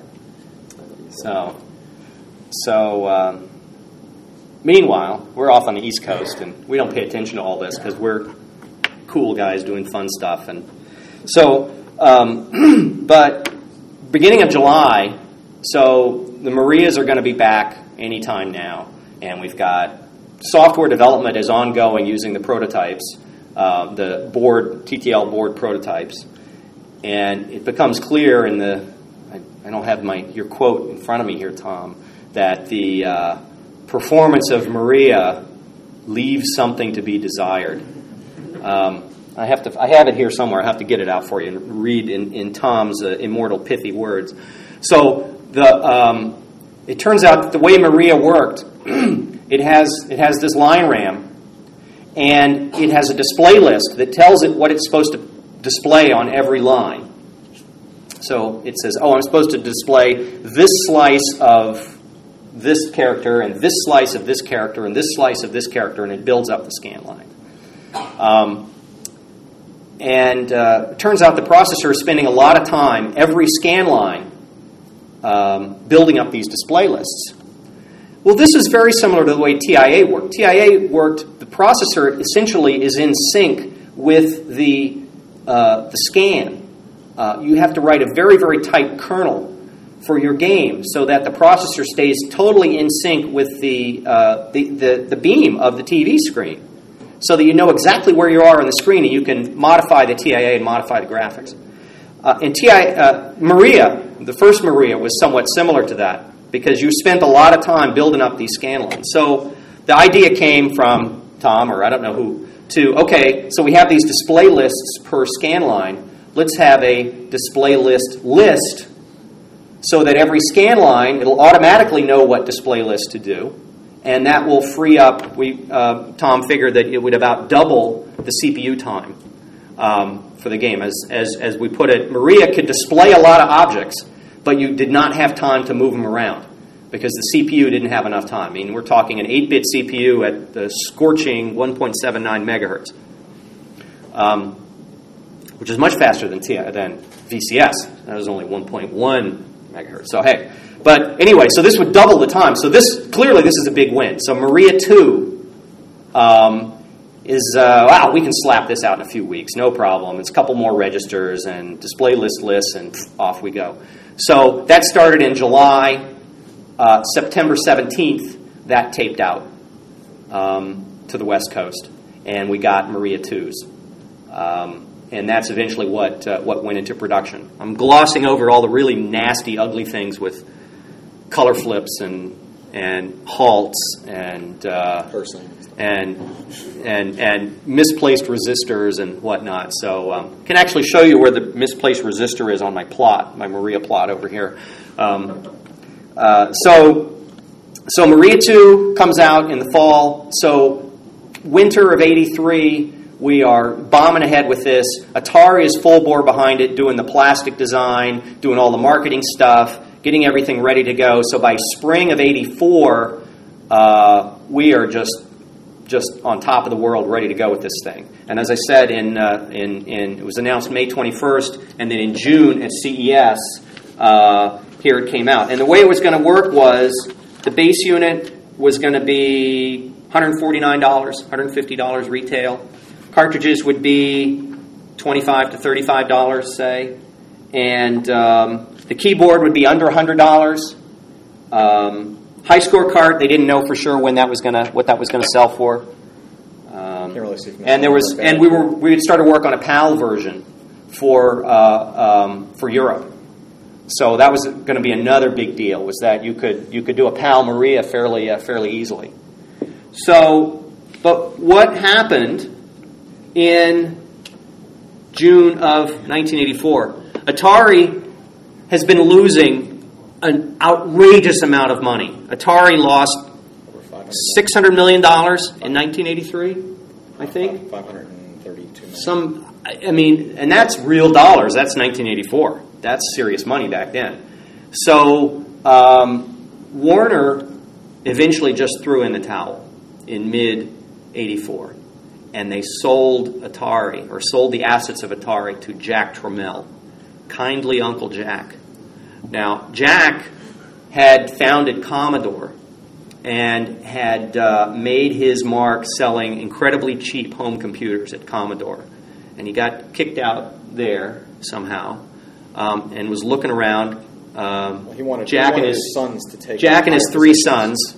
So meanwhile, we're off on the East Coast, and we don't pay attention to all this because we're cool guys doing fun stuff. And so, but beginning of July, so the Marias are going to be back anytime now, and we've got software development is ongoing using the prototypes, the TTL board prototypes, and it becomes clear in the I don't have your quote in front of me here, Tom, that the performance of Maria leaves something to be desired. I have it here somewhere. I have to get it out for you and read in Tom's immortal pithy words. So it turns out that the way Maria worked, it has this line RAM, and it has a display list that tells it what it's supposed to display on every line. So it says, I'm supposed to display this slice of this character and this slice of this character and this slice of this character, and it builds up the scan line. It turns out the processor is spending a lot of time every scan line building up these display lists. Well, this is very similar to the way TIA worked. TIA worked, the processor essentially is in sync with the scan. You have to write a very, very tight kernel for your game so that the processor stays totally in sync with the beam of the TV screen, so that you know exactly where you are on the screen and you can modify the TIA and modify the graphics. Maria, the first Maria, was somewhat similar to that because you spent a lot of time building up these scan lines. So the idea came from Tom, or I don't know who, so we have these display lists per scan line. Let's have a display list so that every scan line, it'll automatically know what display list to do, and that will free up, Tom figured that it would about double the CPU time for the game. As we put it, Maria could display a lot of objects, but you did not have time to move them around because the CPU didn't have enough time. I mean, we're talking an 8-bit CPU at the scorching 1.79 megahertz. Which is much faster than VCS. That was only 1.1 megahertz. So hey, but anyway, so this would double the time. So this is a big win. So Maria 2 is we can slap this out in a few weeks, no problem. It's a couple more registers and display lists, and off we go. So that started in July. September 17th, that taped out to the West Coast, and we got Maria 2s. And that's eventually what went into production. I'm glossing over all the really nasty, ugly things with color flips and halts and misplaced resistors and whatnot. So I can actually show you where the misplaced resistor is on my plot, my Maria plot over here. So Maria 2 comes out in the fall. So winter of '83, we are bombing ahead with this. Atari is full bore behind it, doing the plastic design, doing all the marketing stuff, getting everything ready to go. So by spring of '84, we are just on top of the world, ready to go with this thing. And as I said, it was announced May 21st, and then in June at CES, here it came out. And the way it was going to work was the base unit was going to be $149, $150 retail. Cartridges would be $25 to $35, say. And the keyboard would be under $100. High score cart, they didn't know for sure what that was going to sell for. Can't really see from And we had started work on a PAL version for Europe. So that was going to be another big deal, was that you could do a PAL Maria fairly easily. So, but what happened in June of 1984? Atari has been losing an outrageous amount of money. Atari lost $600 million in 1983, I think. 532 million. And that's real dollars. That's 1984. That's serious money back then. So Warner eventually just threw in the towel in mid-84. And they sold Atari, or sold the assets of Atari, to Jack Tramiel. Kindly Uncle Jack. Now, Jack had founded Commodore and had made his mark selling incredibly cheap home computers at Commodore. And he got kicked out there somehow and was looking around. He wanted Jack and his sons to take Jack and his three sons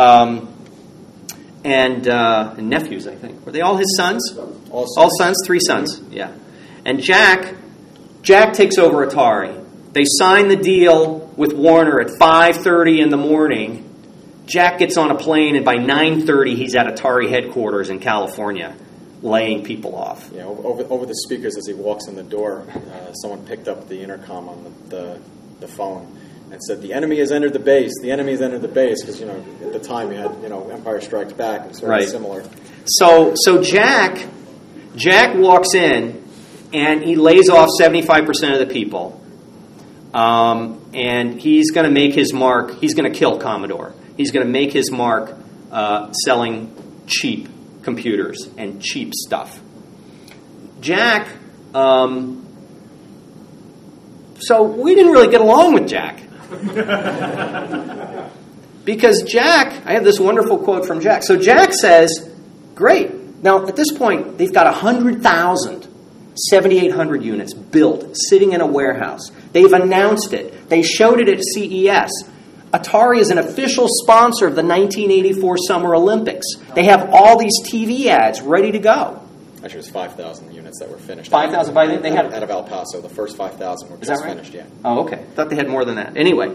and nephews, I think. Were they all his sons? All sons, three sons, yeah. And Jack takes over Atari. They sign the deal with Warner at 5:30 in the morning. Jack gets on a plane, and by 9:30, he's at Atari headquarters in California, laying people off. Yeah, over the speakers as he walks in the door, someone picked up the intercom on the phone and said, "The enemy has entered the base. The enemy has entered the base." Because at the time you had Empire Strikes Back and sort of similar. So Jack walks in and he lays off 75% of the people. And he's going to make his mark. He's going to kill Commodore. He's going to make his mark selling cheap computers and cheap stuff. Jack, so we didn't really get along with Jack. Because Jack, I have this wonderful quote from Jack. So Jack says, great. Now, at this point, they've got 100,000 7,800 units built, sitting in a warehouse. They've announced it. They showed it at CES. Atari is an official sponsor of the 1984 Summer Olympics. They have all these TV ads ready to go. Actually, it was 5,000 units that were finished. 5,000 by then? They had out of El Paso. The first 5,000 were just finished, yeah. Oh, okay. Thought they had more than that. Anyway,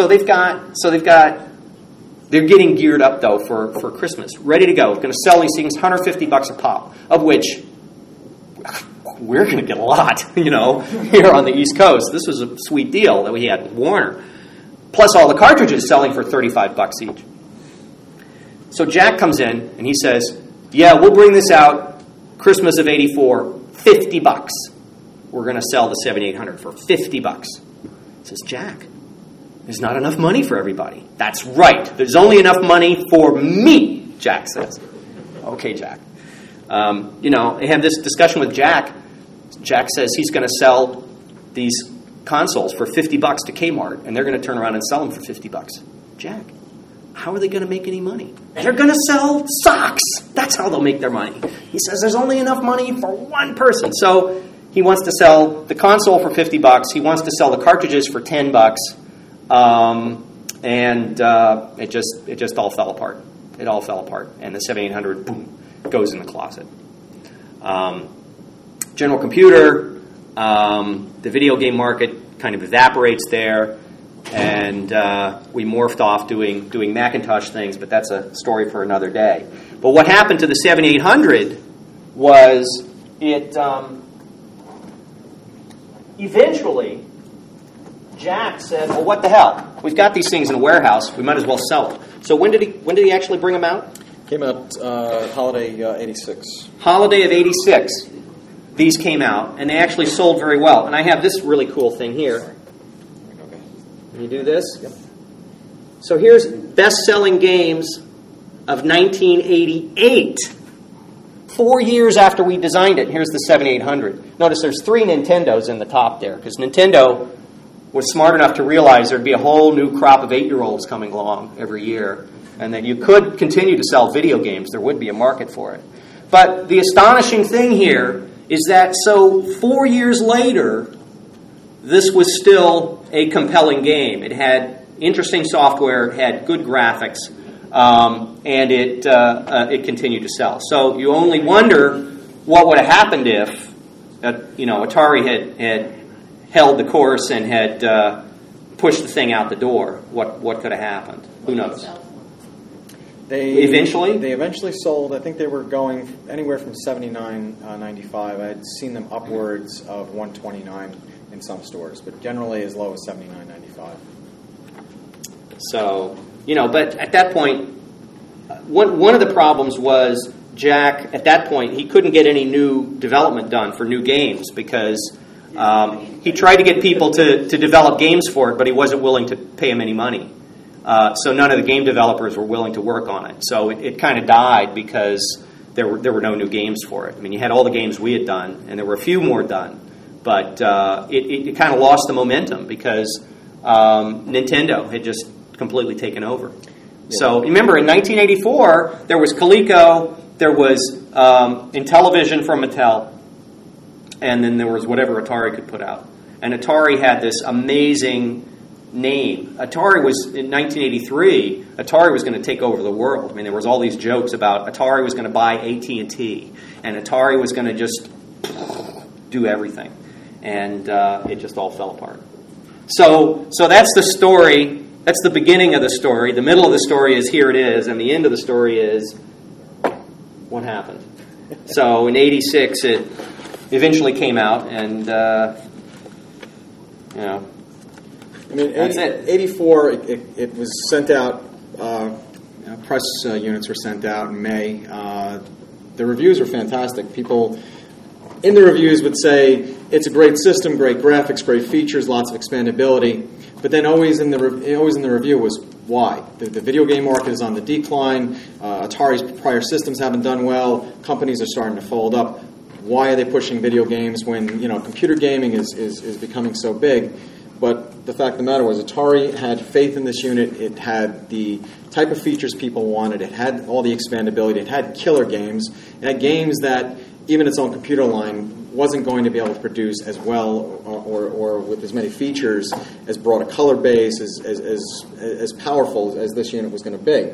they're getting geared up, though, for Christmas. Ready to go. Going to sell these things, $150 a pop, of which we're going to get a lot, here on the East Coast. This was a sweet deal that we had with Warner. Plus all the cartridges selling for $35 each. So Jack comes in and he says, yeah, we'll bring this out Christmas of '84, $50. We're going to sell the 7800 for $50. He says, Jack, there's not enough money for everybody. That's right. There's only enough money for me, Jack says. Okay, Jack. They have this discussion with Jack. Jack says he's going to sell these consoles for $50 to Kmart, and they're going to turn around and sell them for $50. Jack, how are they going to make any money? They're going to sell socks. That's how they'll make their money. He says there's only enough money for one person. So he wants to sell the console for $50. He wants to sell the cartridges for $10. and it just all fell apart. It all fell apart, and the 7800 boom goes in the closet. General Computer, the video game market kind of evaporates there, and we morphed off doing Macintosh things, but that's a story for another day. But what happened to the 7800 was it eventually, Jack said, well, what the hell? We've got these things in a warehouse. We might as well sell them. So when did he actually bring them out? Came out holiday 86. Holiday of 86. These came out, and they actually sold very well. And I have this really cool thing here. Can you do this? Yep. So here's best-selling games of 1988. 4 years after we designed it, here's the 7800. Notice there's 3 Nintendos in the top there, because Nintendo was smart enough to realize there'd be a whole new crop of 8-year-olds coming along every year, and that you could continue to sell video games. There would be a market for it. But the astonishing thing here is that, so 4 years later, this was still a compelling game. It had interesting software, it had good graphics, and it continued to sell. So you only wonder what would have happened if Atari had held the course and had pushed the thing out the door. What could have happened? Who knows? They eventually sold. I think they were going anywhere from $79.95. I had seen them upwards of $129 in some stores, but generally as low as $79.95. So, but at that point, one of the problems was Jack, at that point, he couldn't get any new development done for new games because he tried to get people to develop games for it, but he wasn't willing to pay them any money. So none of the game developers were willing to work on it. So it kind of died because there were no new games for it. I mean, you had all the games we had done, and there were a few more done. But it kind of lost the momentum because Nintendo had just completely taken over. Yeah. So remember, in 1984, there was Coleco, there was Intellivision from Mattel, and then there was whatever Atari could put out. And Atari had this amazing name. Atari was, in 1983, Atari was going to take over the world. I mean, there was all these jokes about Atari was going to buy AT&T, and Atari was going to just do everything. And it just all fell apart. So that's the story. That's the beginning of the story. The middle of the story is here it is, and the end of the story is what happened. So in 86, it eventually came out, and I mean, that's it. 84, it was sent out. Press units were sent out in May. The reviews were fantastic. People in the reviews would say it's a great system, great graphics, great features, lots of expandability. But then always in the review was why the video game market is on the decline. Atari's prior systems haven't done well. Companies are starting to fold up. Why are they pushing video games when computer gaming is becoming so big? But the fact of the matter was Atari had faith in this unit. It had the type of features people wanted. It had all the expandability. It had killer games. It had games that even its own computer line wasn't going to be able to produce as well or with as many features, as broad a color base, as powerful as this unit was going to be.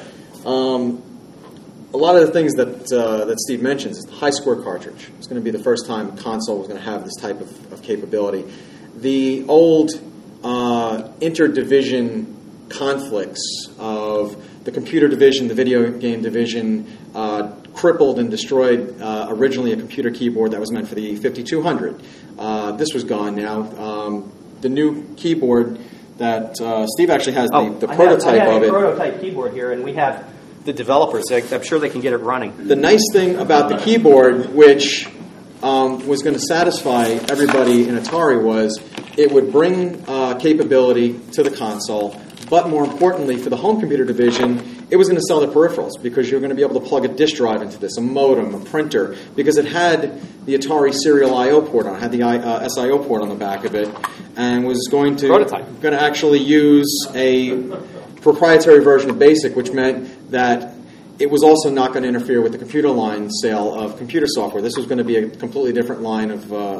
A lot of the things that Steve mentions is the high score cartridge. It's going to be the first time a console was going to have this type of capability. The old interdivision conflicts of the computer division, the video game division, crippled and destroyed originally a computer keyboard that was meant for the 5200. This was gone now. The new keyboard that Steve actually has the prototype of it. I have a prototype keyboard here, and we have the developers. I'm sure they can get it running. The nice thing about the keyboard, which was going to satisfy everybody in Atari, was it would bring capability to the console, but more importantly, for the home computer division, it was going to sell the peripherals because you're going to be able to plug a disk drive into this, a modem, a printer, because it had the Atari serial I/O port on it, had the SIO port on the back of it, and was going to actually use a proprietary version of BASIC, which meant that it was also not going to interfere with the computer line sale of computer software. This was going to be a completely different line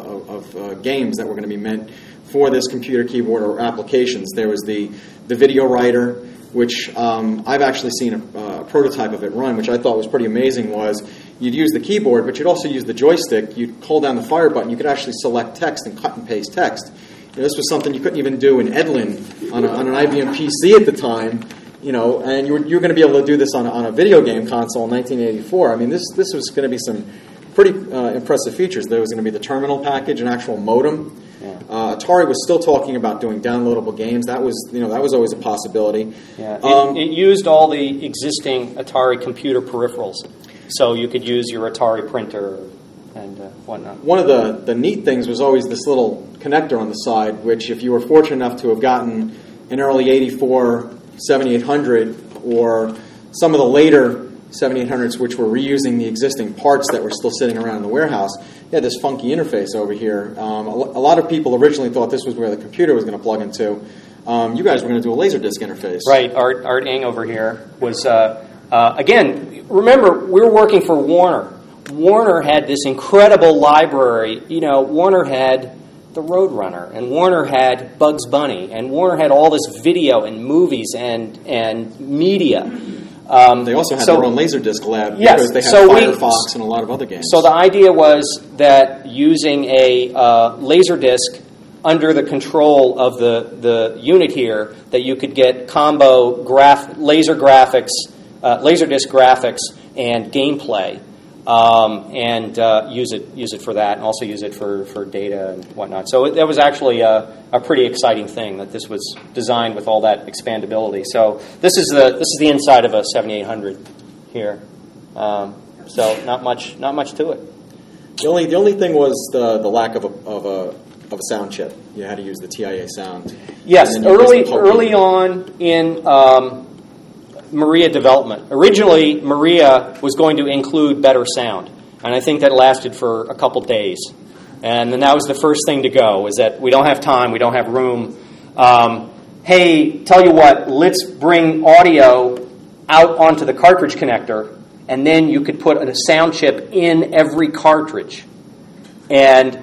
of games that were going to be meant for this computer keyboard or applications. There was the video writer, which I've actually seen a prototype of it run, which I thought was pretty amazing. Was you'd use the keyboard, but you'd also use the joystick. You'd hold down the fire button. You could actually select text and cut and paste text. This was something you couldn't even do in Edlin on an IBM PC at the time. And you're going to be able to do this on a video game console in 1984. I mean, this was going to be some pretty impressive features. There was going to be the terminal package, an actual modem. Yeah. Atari was still talking about doing downloadable games. That was always a possibility. Yeah. It used all the existing Atari computer peripherals, so you could use your Atari printer and whatnot. One of the neat things was always this little connector on the side, which if you were fortunate enough to have gotten an early 84 7800 or some of the later 7800s which were reusing the existing parts that were still sitting around in the warehouse, you had this funky interface over here. A lot of people originally thought this was where the computer was going to plug into. You guys were going to do a Laserdisc interface. Right. Art Ing over here was, again, remember, we were working for Warner. Warner had this incredible library. Warner had the Roadrunner, and Warner had Bugs Bunny, and Warner had all this video and movies and media. They also had their own Laserdisc lab because they had Firefox and a lot of other games. So the idea was that using a Laserdisc under the control of the unit here, that you could get combo Laserdisc graphics and gameplay. And use it for that, and also use it for data and whatnot. So that was actually a pretty exciting thing, that this was designed with all that expandability. So this is the inside of a 7800 here. So not much to it. The only thing was the lack of a sound chip. You had to use the TIA sound. Yes, early on in Maria development. Originally, Maria was going to include better sound, and I think that lasted for a couple days. And then that was the first thing to go, is that we don't have time, we don't have room. Hey, tell you what, let's bring audio out onto the cartridge connector, and then you could put a sound chip in every cartridge. And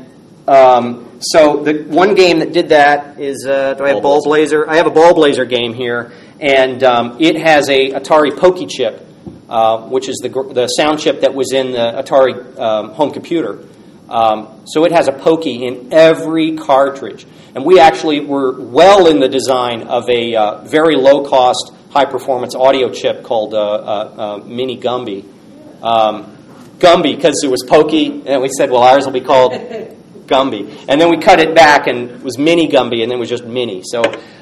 so the one game that did that is, do I have Ball Blazer? I have a Ball Blazer game here. And it has a Atari Pokey chip, which is the sound chip that was in the Atari home computer. So it has a Pokey in every cartridge. And we actually were well in the design of a very low-cost, high-performance audio chip called Mini Gumby. Gumby, because it was Pokey, and we said, well, ours will be called Gumby. And then we cut it back, and it was Mini Gumby, and then it was just Mini. So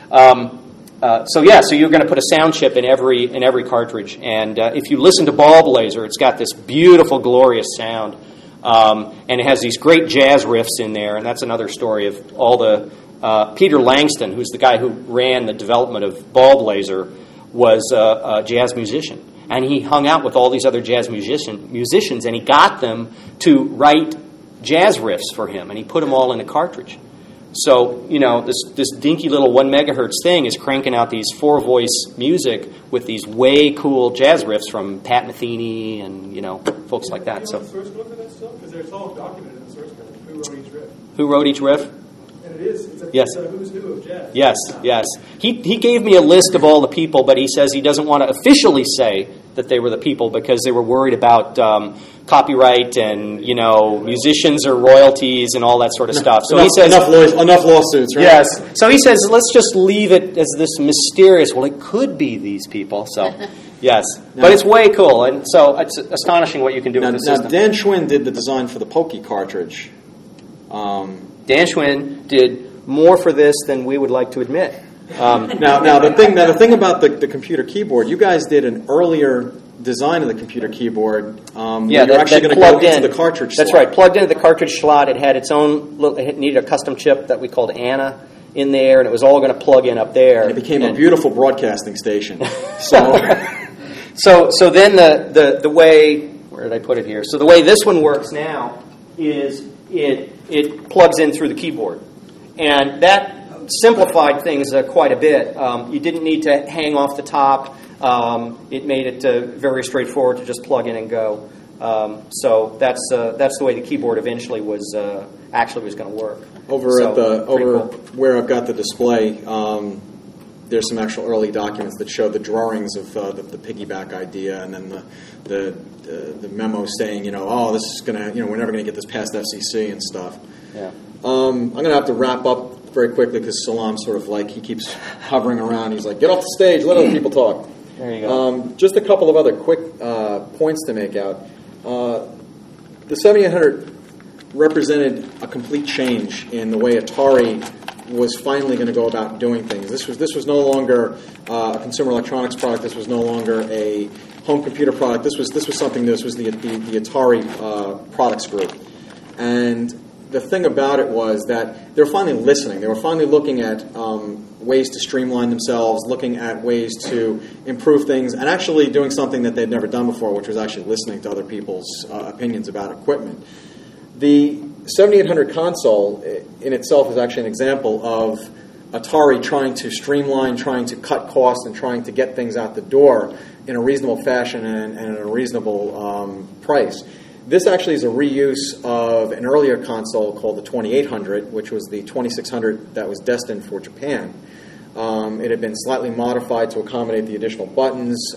you're going to put a sound chip in every cartridge, and if you listen to Ball Blazer, it's got this beautiful, glorious sound, and it has these great jazz riffs in there, and that's another story of all the Peter Langston, who's the guy who ran the development of Ball Blazer, was a jazz musician, and he hung out with all these other jazz musicians, and he got them to write jazz riffs for him, and he put them all in a cartridge. So, this dinky little 1 megahertz thing is cranking out these 4-voice music with these way cool jazz riffs from Pat Metheny and, folks like that. Do you know the source code for that still? Because it's all documented in the source code. Who wrote each riff? Who wrote each riff? And it's a who's who of jazz. Yes. He gave me a list of all the people, but he says he doesn't want to officially say that they were the people because they were worried about copyright and, musicians or royalties and all that sort of stuff. So he says enough lawsuits, right? Yes. So he says, let's just leave it as this mysterious. Well, it could be these people. So, yes. But it's way cool, and so it's astonishing what you can do with the system. Now, Dan Schwinn did the design for the Pokey cartridge. Dan Schwinn did more for this than we would like to admit. Now the thing about the computer keyboard, you guys did an earlier design of the computer keyboard. You're actually going to go into the cartridge slot. That's right, plugged into the cartridge slot. It had its own. It needed a custom chip that we called Anna in there, and it was all going to plug in up there. And it became a beautiful broadcasting station. So then the way, where did I put it here? So the way this one works now is it plugs in through the keyboard, and that simplified things quite a bit. You didn't need to hang off the top. It made it very straightforward to just plug in and go. So that's the way the keyboard eventually was going to work. Over where I've got the display, there's some actual early documents that show the drawings of the piggyback idea, and then the memo saying, this is gonna, we're never gonna get this past FCC and stuff. Yeah. I'm gonna have to wrap up very quickly because Salam's sort of like he keeps hovering around. He's like, get off the stage, let other people talk. There you go. Just a couple of other quick points to make out. The 7800 represented a complete change in the way Atari was finally going to go about doing things. This was no longer a consumer electronics product. This was no longer a home computer product. This was something. This was the Atari products group, and the thing about it was that they were finally listening. They were finally looking at ways to streamline themselves, looking at ways to improve things, and actually doing something that they'd never done before, which was actually listening to other people's opinions about equipment. The 7800 console in itself is actually an example of Atari trying to streamline, trying to cut costs, and trying to get things out the door in a reasonable fashion and at a reasonable price. This actually is a reuse of an earlier console called the 2800, which was the 2600 that was destined for Japan. It had been slightly modified to accommodate the additional buttons,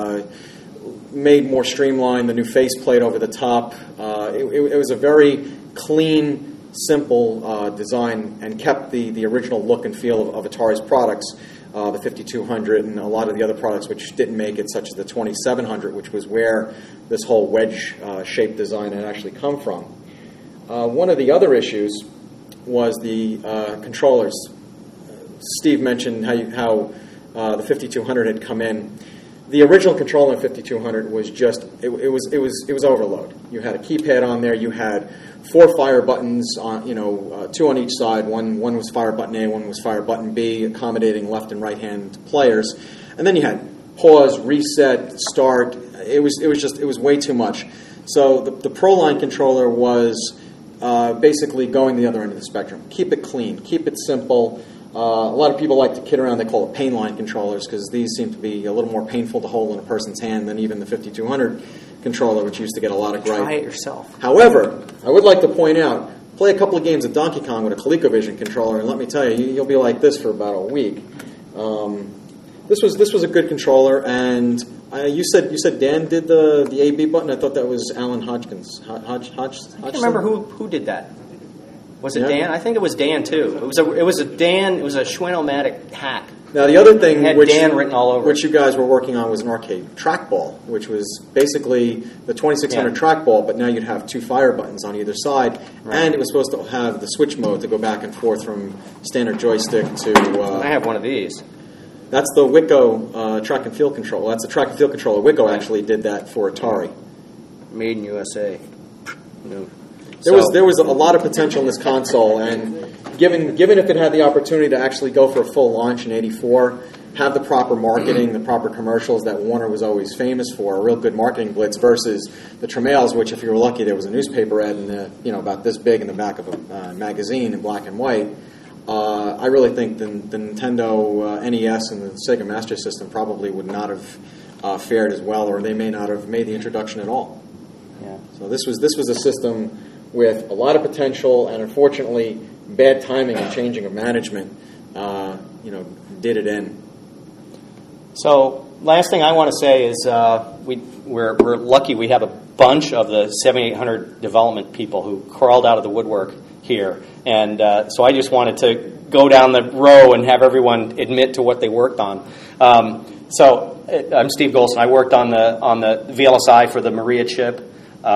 made more streamlined, the new faceplate over the top. It was a very clean, simple design and kept the original look and feel of Atari's products, the 5200 and a lot of the other products which didn't make it, such as the 2700, which was where this whole wedge-shaped design had actually come from. One of the other issues was the controllers. Steve mentioned how the 5200 had come in. The original controller in 5200 was just it was overload. You had a keypad on there. You had 4 fire buttons on 2 on each side. One was fire button A, one was fire button B, accommodating left and right hand players. And then you had pause, reset, start. It was way too much. So the ProLine controller was basically going the other end of the spectrum. Keep it clean, keep it simple. A lot of people like to kid around. They call it painline controllers because these seem to be a little more painful to hold in a person's hand than even the 5200 controller, which used to get a lot of gripe. Try it yourself. However, I would like to point out, play a couple of games of Donkey Kong with a ColecoVision controller, and let me tell you, you'll be like this for about a week. This was a good controller, and you said Dan did the AB button. I thought that was Alan Hodgkins. I can't remember who did that. Was it Yeah. Dan? I think it was Dan too. It was a Schwinn-O-Matic hack. Now the other thing, Had Dan written all over which you guys were working on, was an arcade trackball, which was basically the 2600 trackball, but now you'd have 2 fire buttons on either side, and it was supposed to have the switch mode to go back and forth from standard joystick to. I have one of these. That's the Wiko track and field controller. That's the track and field controller. Wiko actually did that for Atari. Made in USA. No. There was a lot of potential in this console, and given if it had the opportunity to actually go for a full launch in '84, have the proper marketing, the proper commercials that Warner was always famous for, a real good marketing blitz versus the Tramiels, which if you were lucky there was a newspaper ad in about this big in the back of a magazine in black and white. I really think the Nintendo NES and the Sega Master System probably would not have fared as well, or they may not have made the introduction at all. Yeah. So this was a system with a lot of potential, and unfortunately, bad timing and changing of management, did it in. So, last thing I want to say is we're lucky we have a bunch of the 7800 development people who crawled out of the woodwork here, and so I just wanted to go down the row and have everyone admit to what they worked on. So, I'm Steve Golson. I worked on the VLSI for the Maria chip.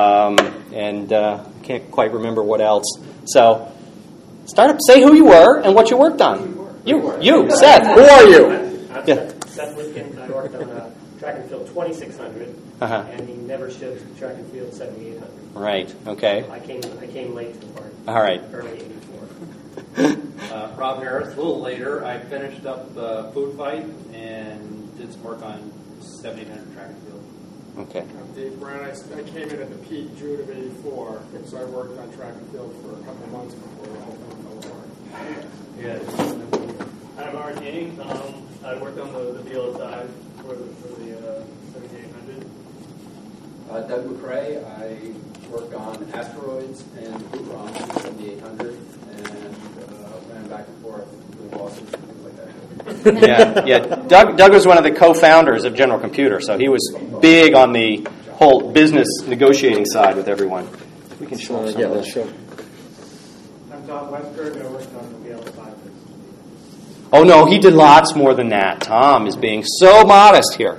And can't quite remember what else. So, say who you were and what you worked on. You, Seth. Who are you? Seth Whitkin. I worked on track and field 2600, and he never shipped track and field 7800. Right. Okay. I came late to the party. All right. Early '84. Rob Harris. A little later, I finished up Food Fight and did some work on 7800 track and field. Okay. Dave Brown, I came in at the peak June of '84, so I worked on track and field for a couple of months before the whole thing fell apart. Yeah. I'm Art Haynes. I worked on the VLSI for the 7800. Doug McRae, I work on asteroids and Boot-ROM 7800, and ran back and forth with lawsuits and things like that. Yeah. Doug was one of the co-founders of General Computer, so he was big on the whole business negotiating side with everyone. We can show some of this. Show. I'm Tom Westberg, and I worked on the VLSI. Oh, no, he did lots more than that. Tom is being so modest here.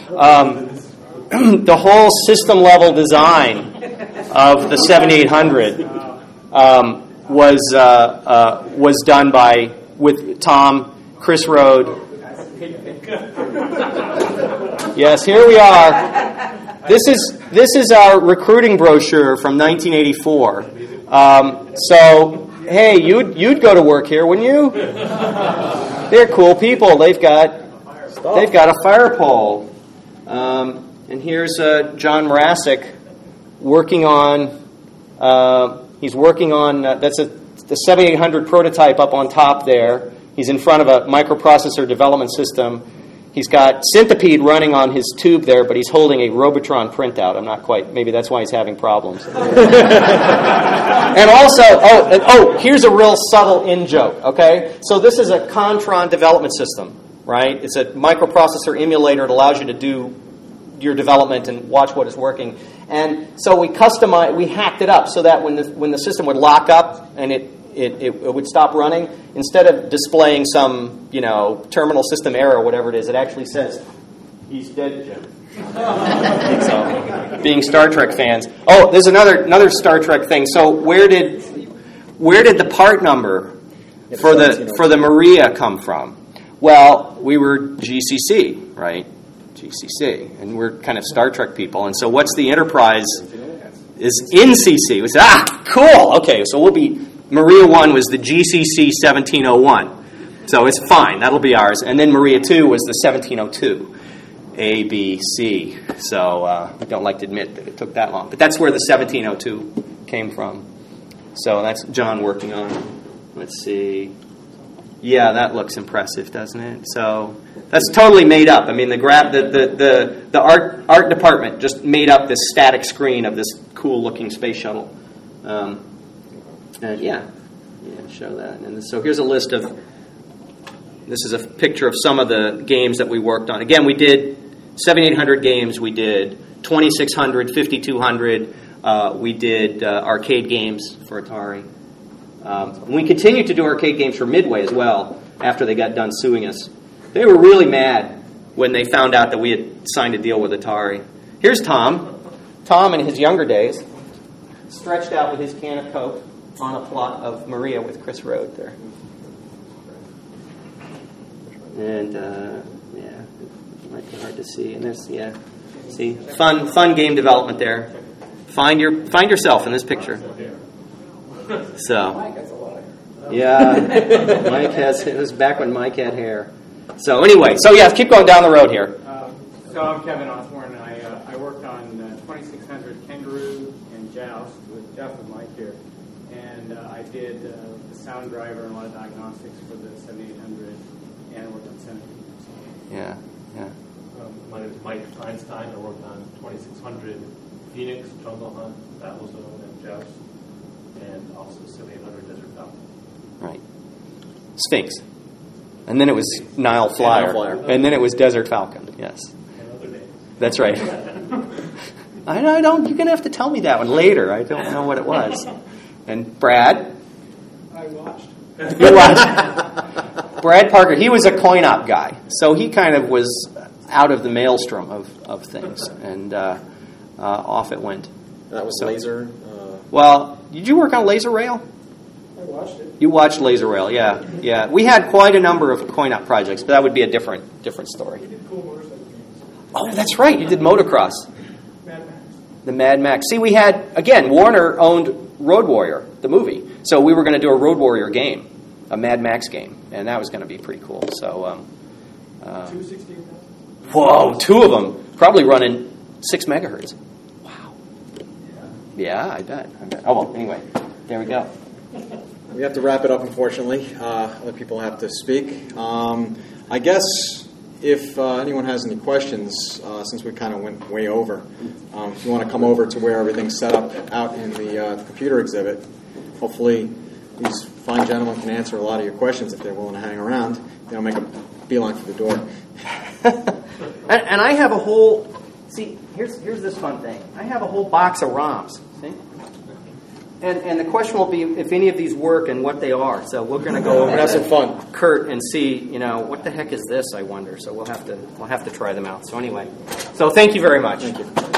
The whole system-level design of the 7800 was done with Tom, Chris Rode. Yes, here we are. This is our recruiting brochure from 1984. So, hey, you'd go to work here, wouldn't you? They're cool people. They've got a fire pole. And here's John Marasic working on. He's working on. That's the 7800 prototype up on top there. He's in front of a microprocessor development system. He's got Centipede running on his tube there, but he's holding a Robotron printout. I'm not quite. Maybe that's why he's having problems. And also, here's a real subtle in-joke, okay? So this is a Contron development system, right? It's a microprocessor emulator. It allows you to do your development and watch what is working. And so we hacked it up so that when the system would lock up and it would stop running, instead of displaying some, terminal system error or whatever it is, it actually says, "He's dead, Jim." So, being Star Trek fans. Oh, there's another Star Trek thing. So where did the part number for the Maria come from? Well, we were GCC, right? GCC, and we're kind of Star Trek people. And so what's the Enterprise is in CC. We said, cool. Okay, so we'll be Maria 1 was the GCC 1701. So it's fine. That'll be ours. And then Maria 2 was the 1702. A, B, C. So we don't like to admit that it took that long. But that's where the 1702 came from. So that's John working on. Let's see. Yeah, that looks impressive, doesn't it? So that's totally made up. I mean, the art department just made up this static screen of this cool-looking space shuttle. Show that. And so here's a list of. This is a picture of some of the games that we worked on. Again, we did 7800 games. We did 2600, 5200. We did arcade games for Atari. We continued to do arcade games for Midway as well after they got done suing us. They were really mad when they found out that we had signed a deal with Atari. Here's Tom. Tom in his younger days, stretched out with his can of Coke on a plot of Maria with Chris Rode there. And, it might be hard to see. And there's, see, fun game development there. Find yourself in this picture. So, Mike has. It was back when Mike had hair. So anyway, keep going down the road here. So I'm Kevin Osborne, and I worked on 2600 Kangaroo and Joust with Jeff and Mike here, and I did the sound driver and a lot of diagnostics for the 7800, and I worked on Centipede. Yeah. My name is Mike Einstein. I worked on 2600 Phoenix, Jungle Hunt, Battlezone, and Joust, and also 7800 Desert Falcon. Right. Sphinx. And then it was Nile Flyer. And then it was Desert Falcon, yes. That's right. I don't. You're going to have to tell me that one later. I don't know what it was. And Brad? I watched. You watched? Brad Parker, he was a coin-op guy. So he kind of was out of the maelstrom of things. And off it went. That was Laser? Well, did you work on Laser Rail? I watched it. You watched Laser Rail, yeah. We had quite a number of coin-op projects, but that would be a different story. We did cool motorcycle games. Oh, that's right. You did motocross. Mad Max. The Mad Max. See, we had, again, Warner owned Road Warrior, the movie. So we were going to do a Road Warrior game, a Mad Max game, and that was going to be pretty cool. So, 268,000? Whoa, two of them, probably running 6 megahertz. Wow. Yeah, I bet. Oh, well, anyway, there we go. We have to wrap it up, unfortunately. Other people have to speak. I I guess if anyone has any questions, since we kind of went way over, if you want to come over to where everything's set up out in the computer exhibit, hopefully these fine gentlemen can answer a lot of your questions if they're willing to hang around. They'll make a beeline for the door. And I have a whole, see, here's this fun thing. I have a whole box of ROMs, see? And the question will be if any of these work and what they are. So we're going to go over have some fun, Kurt, and see, what the heck is this, I wonder. So we'll have to try them out. So anyway, so thank you very much. Thank you.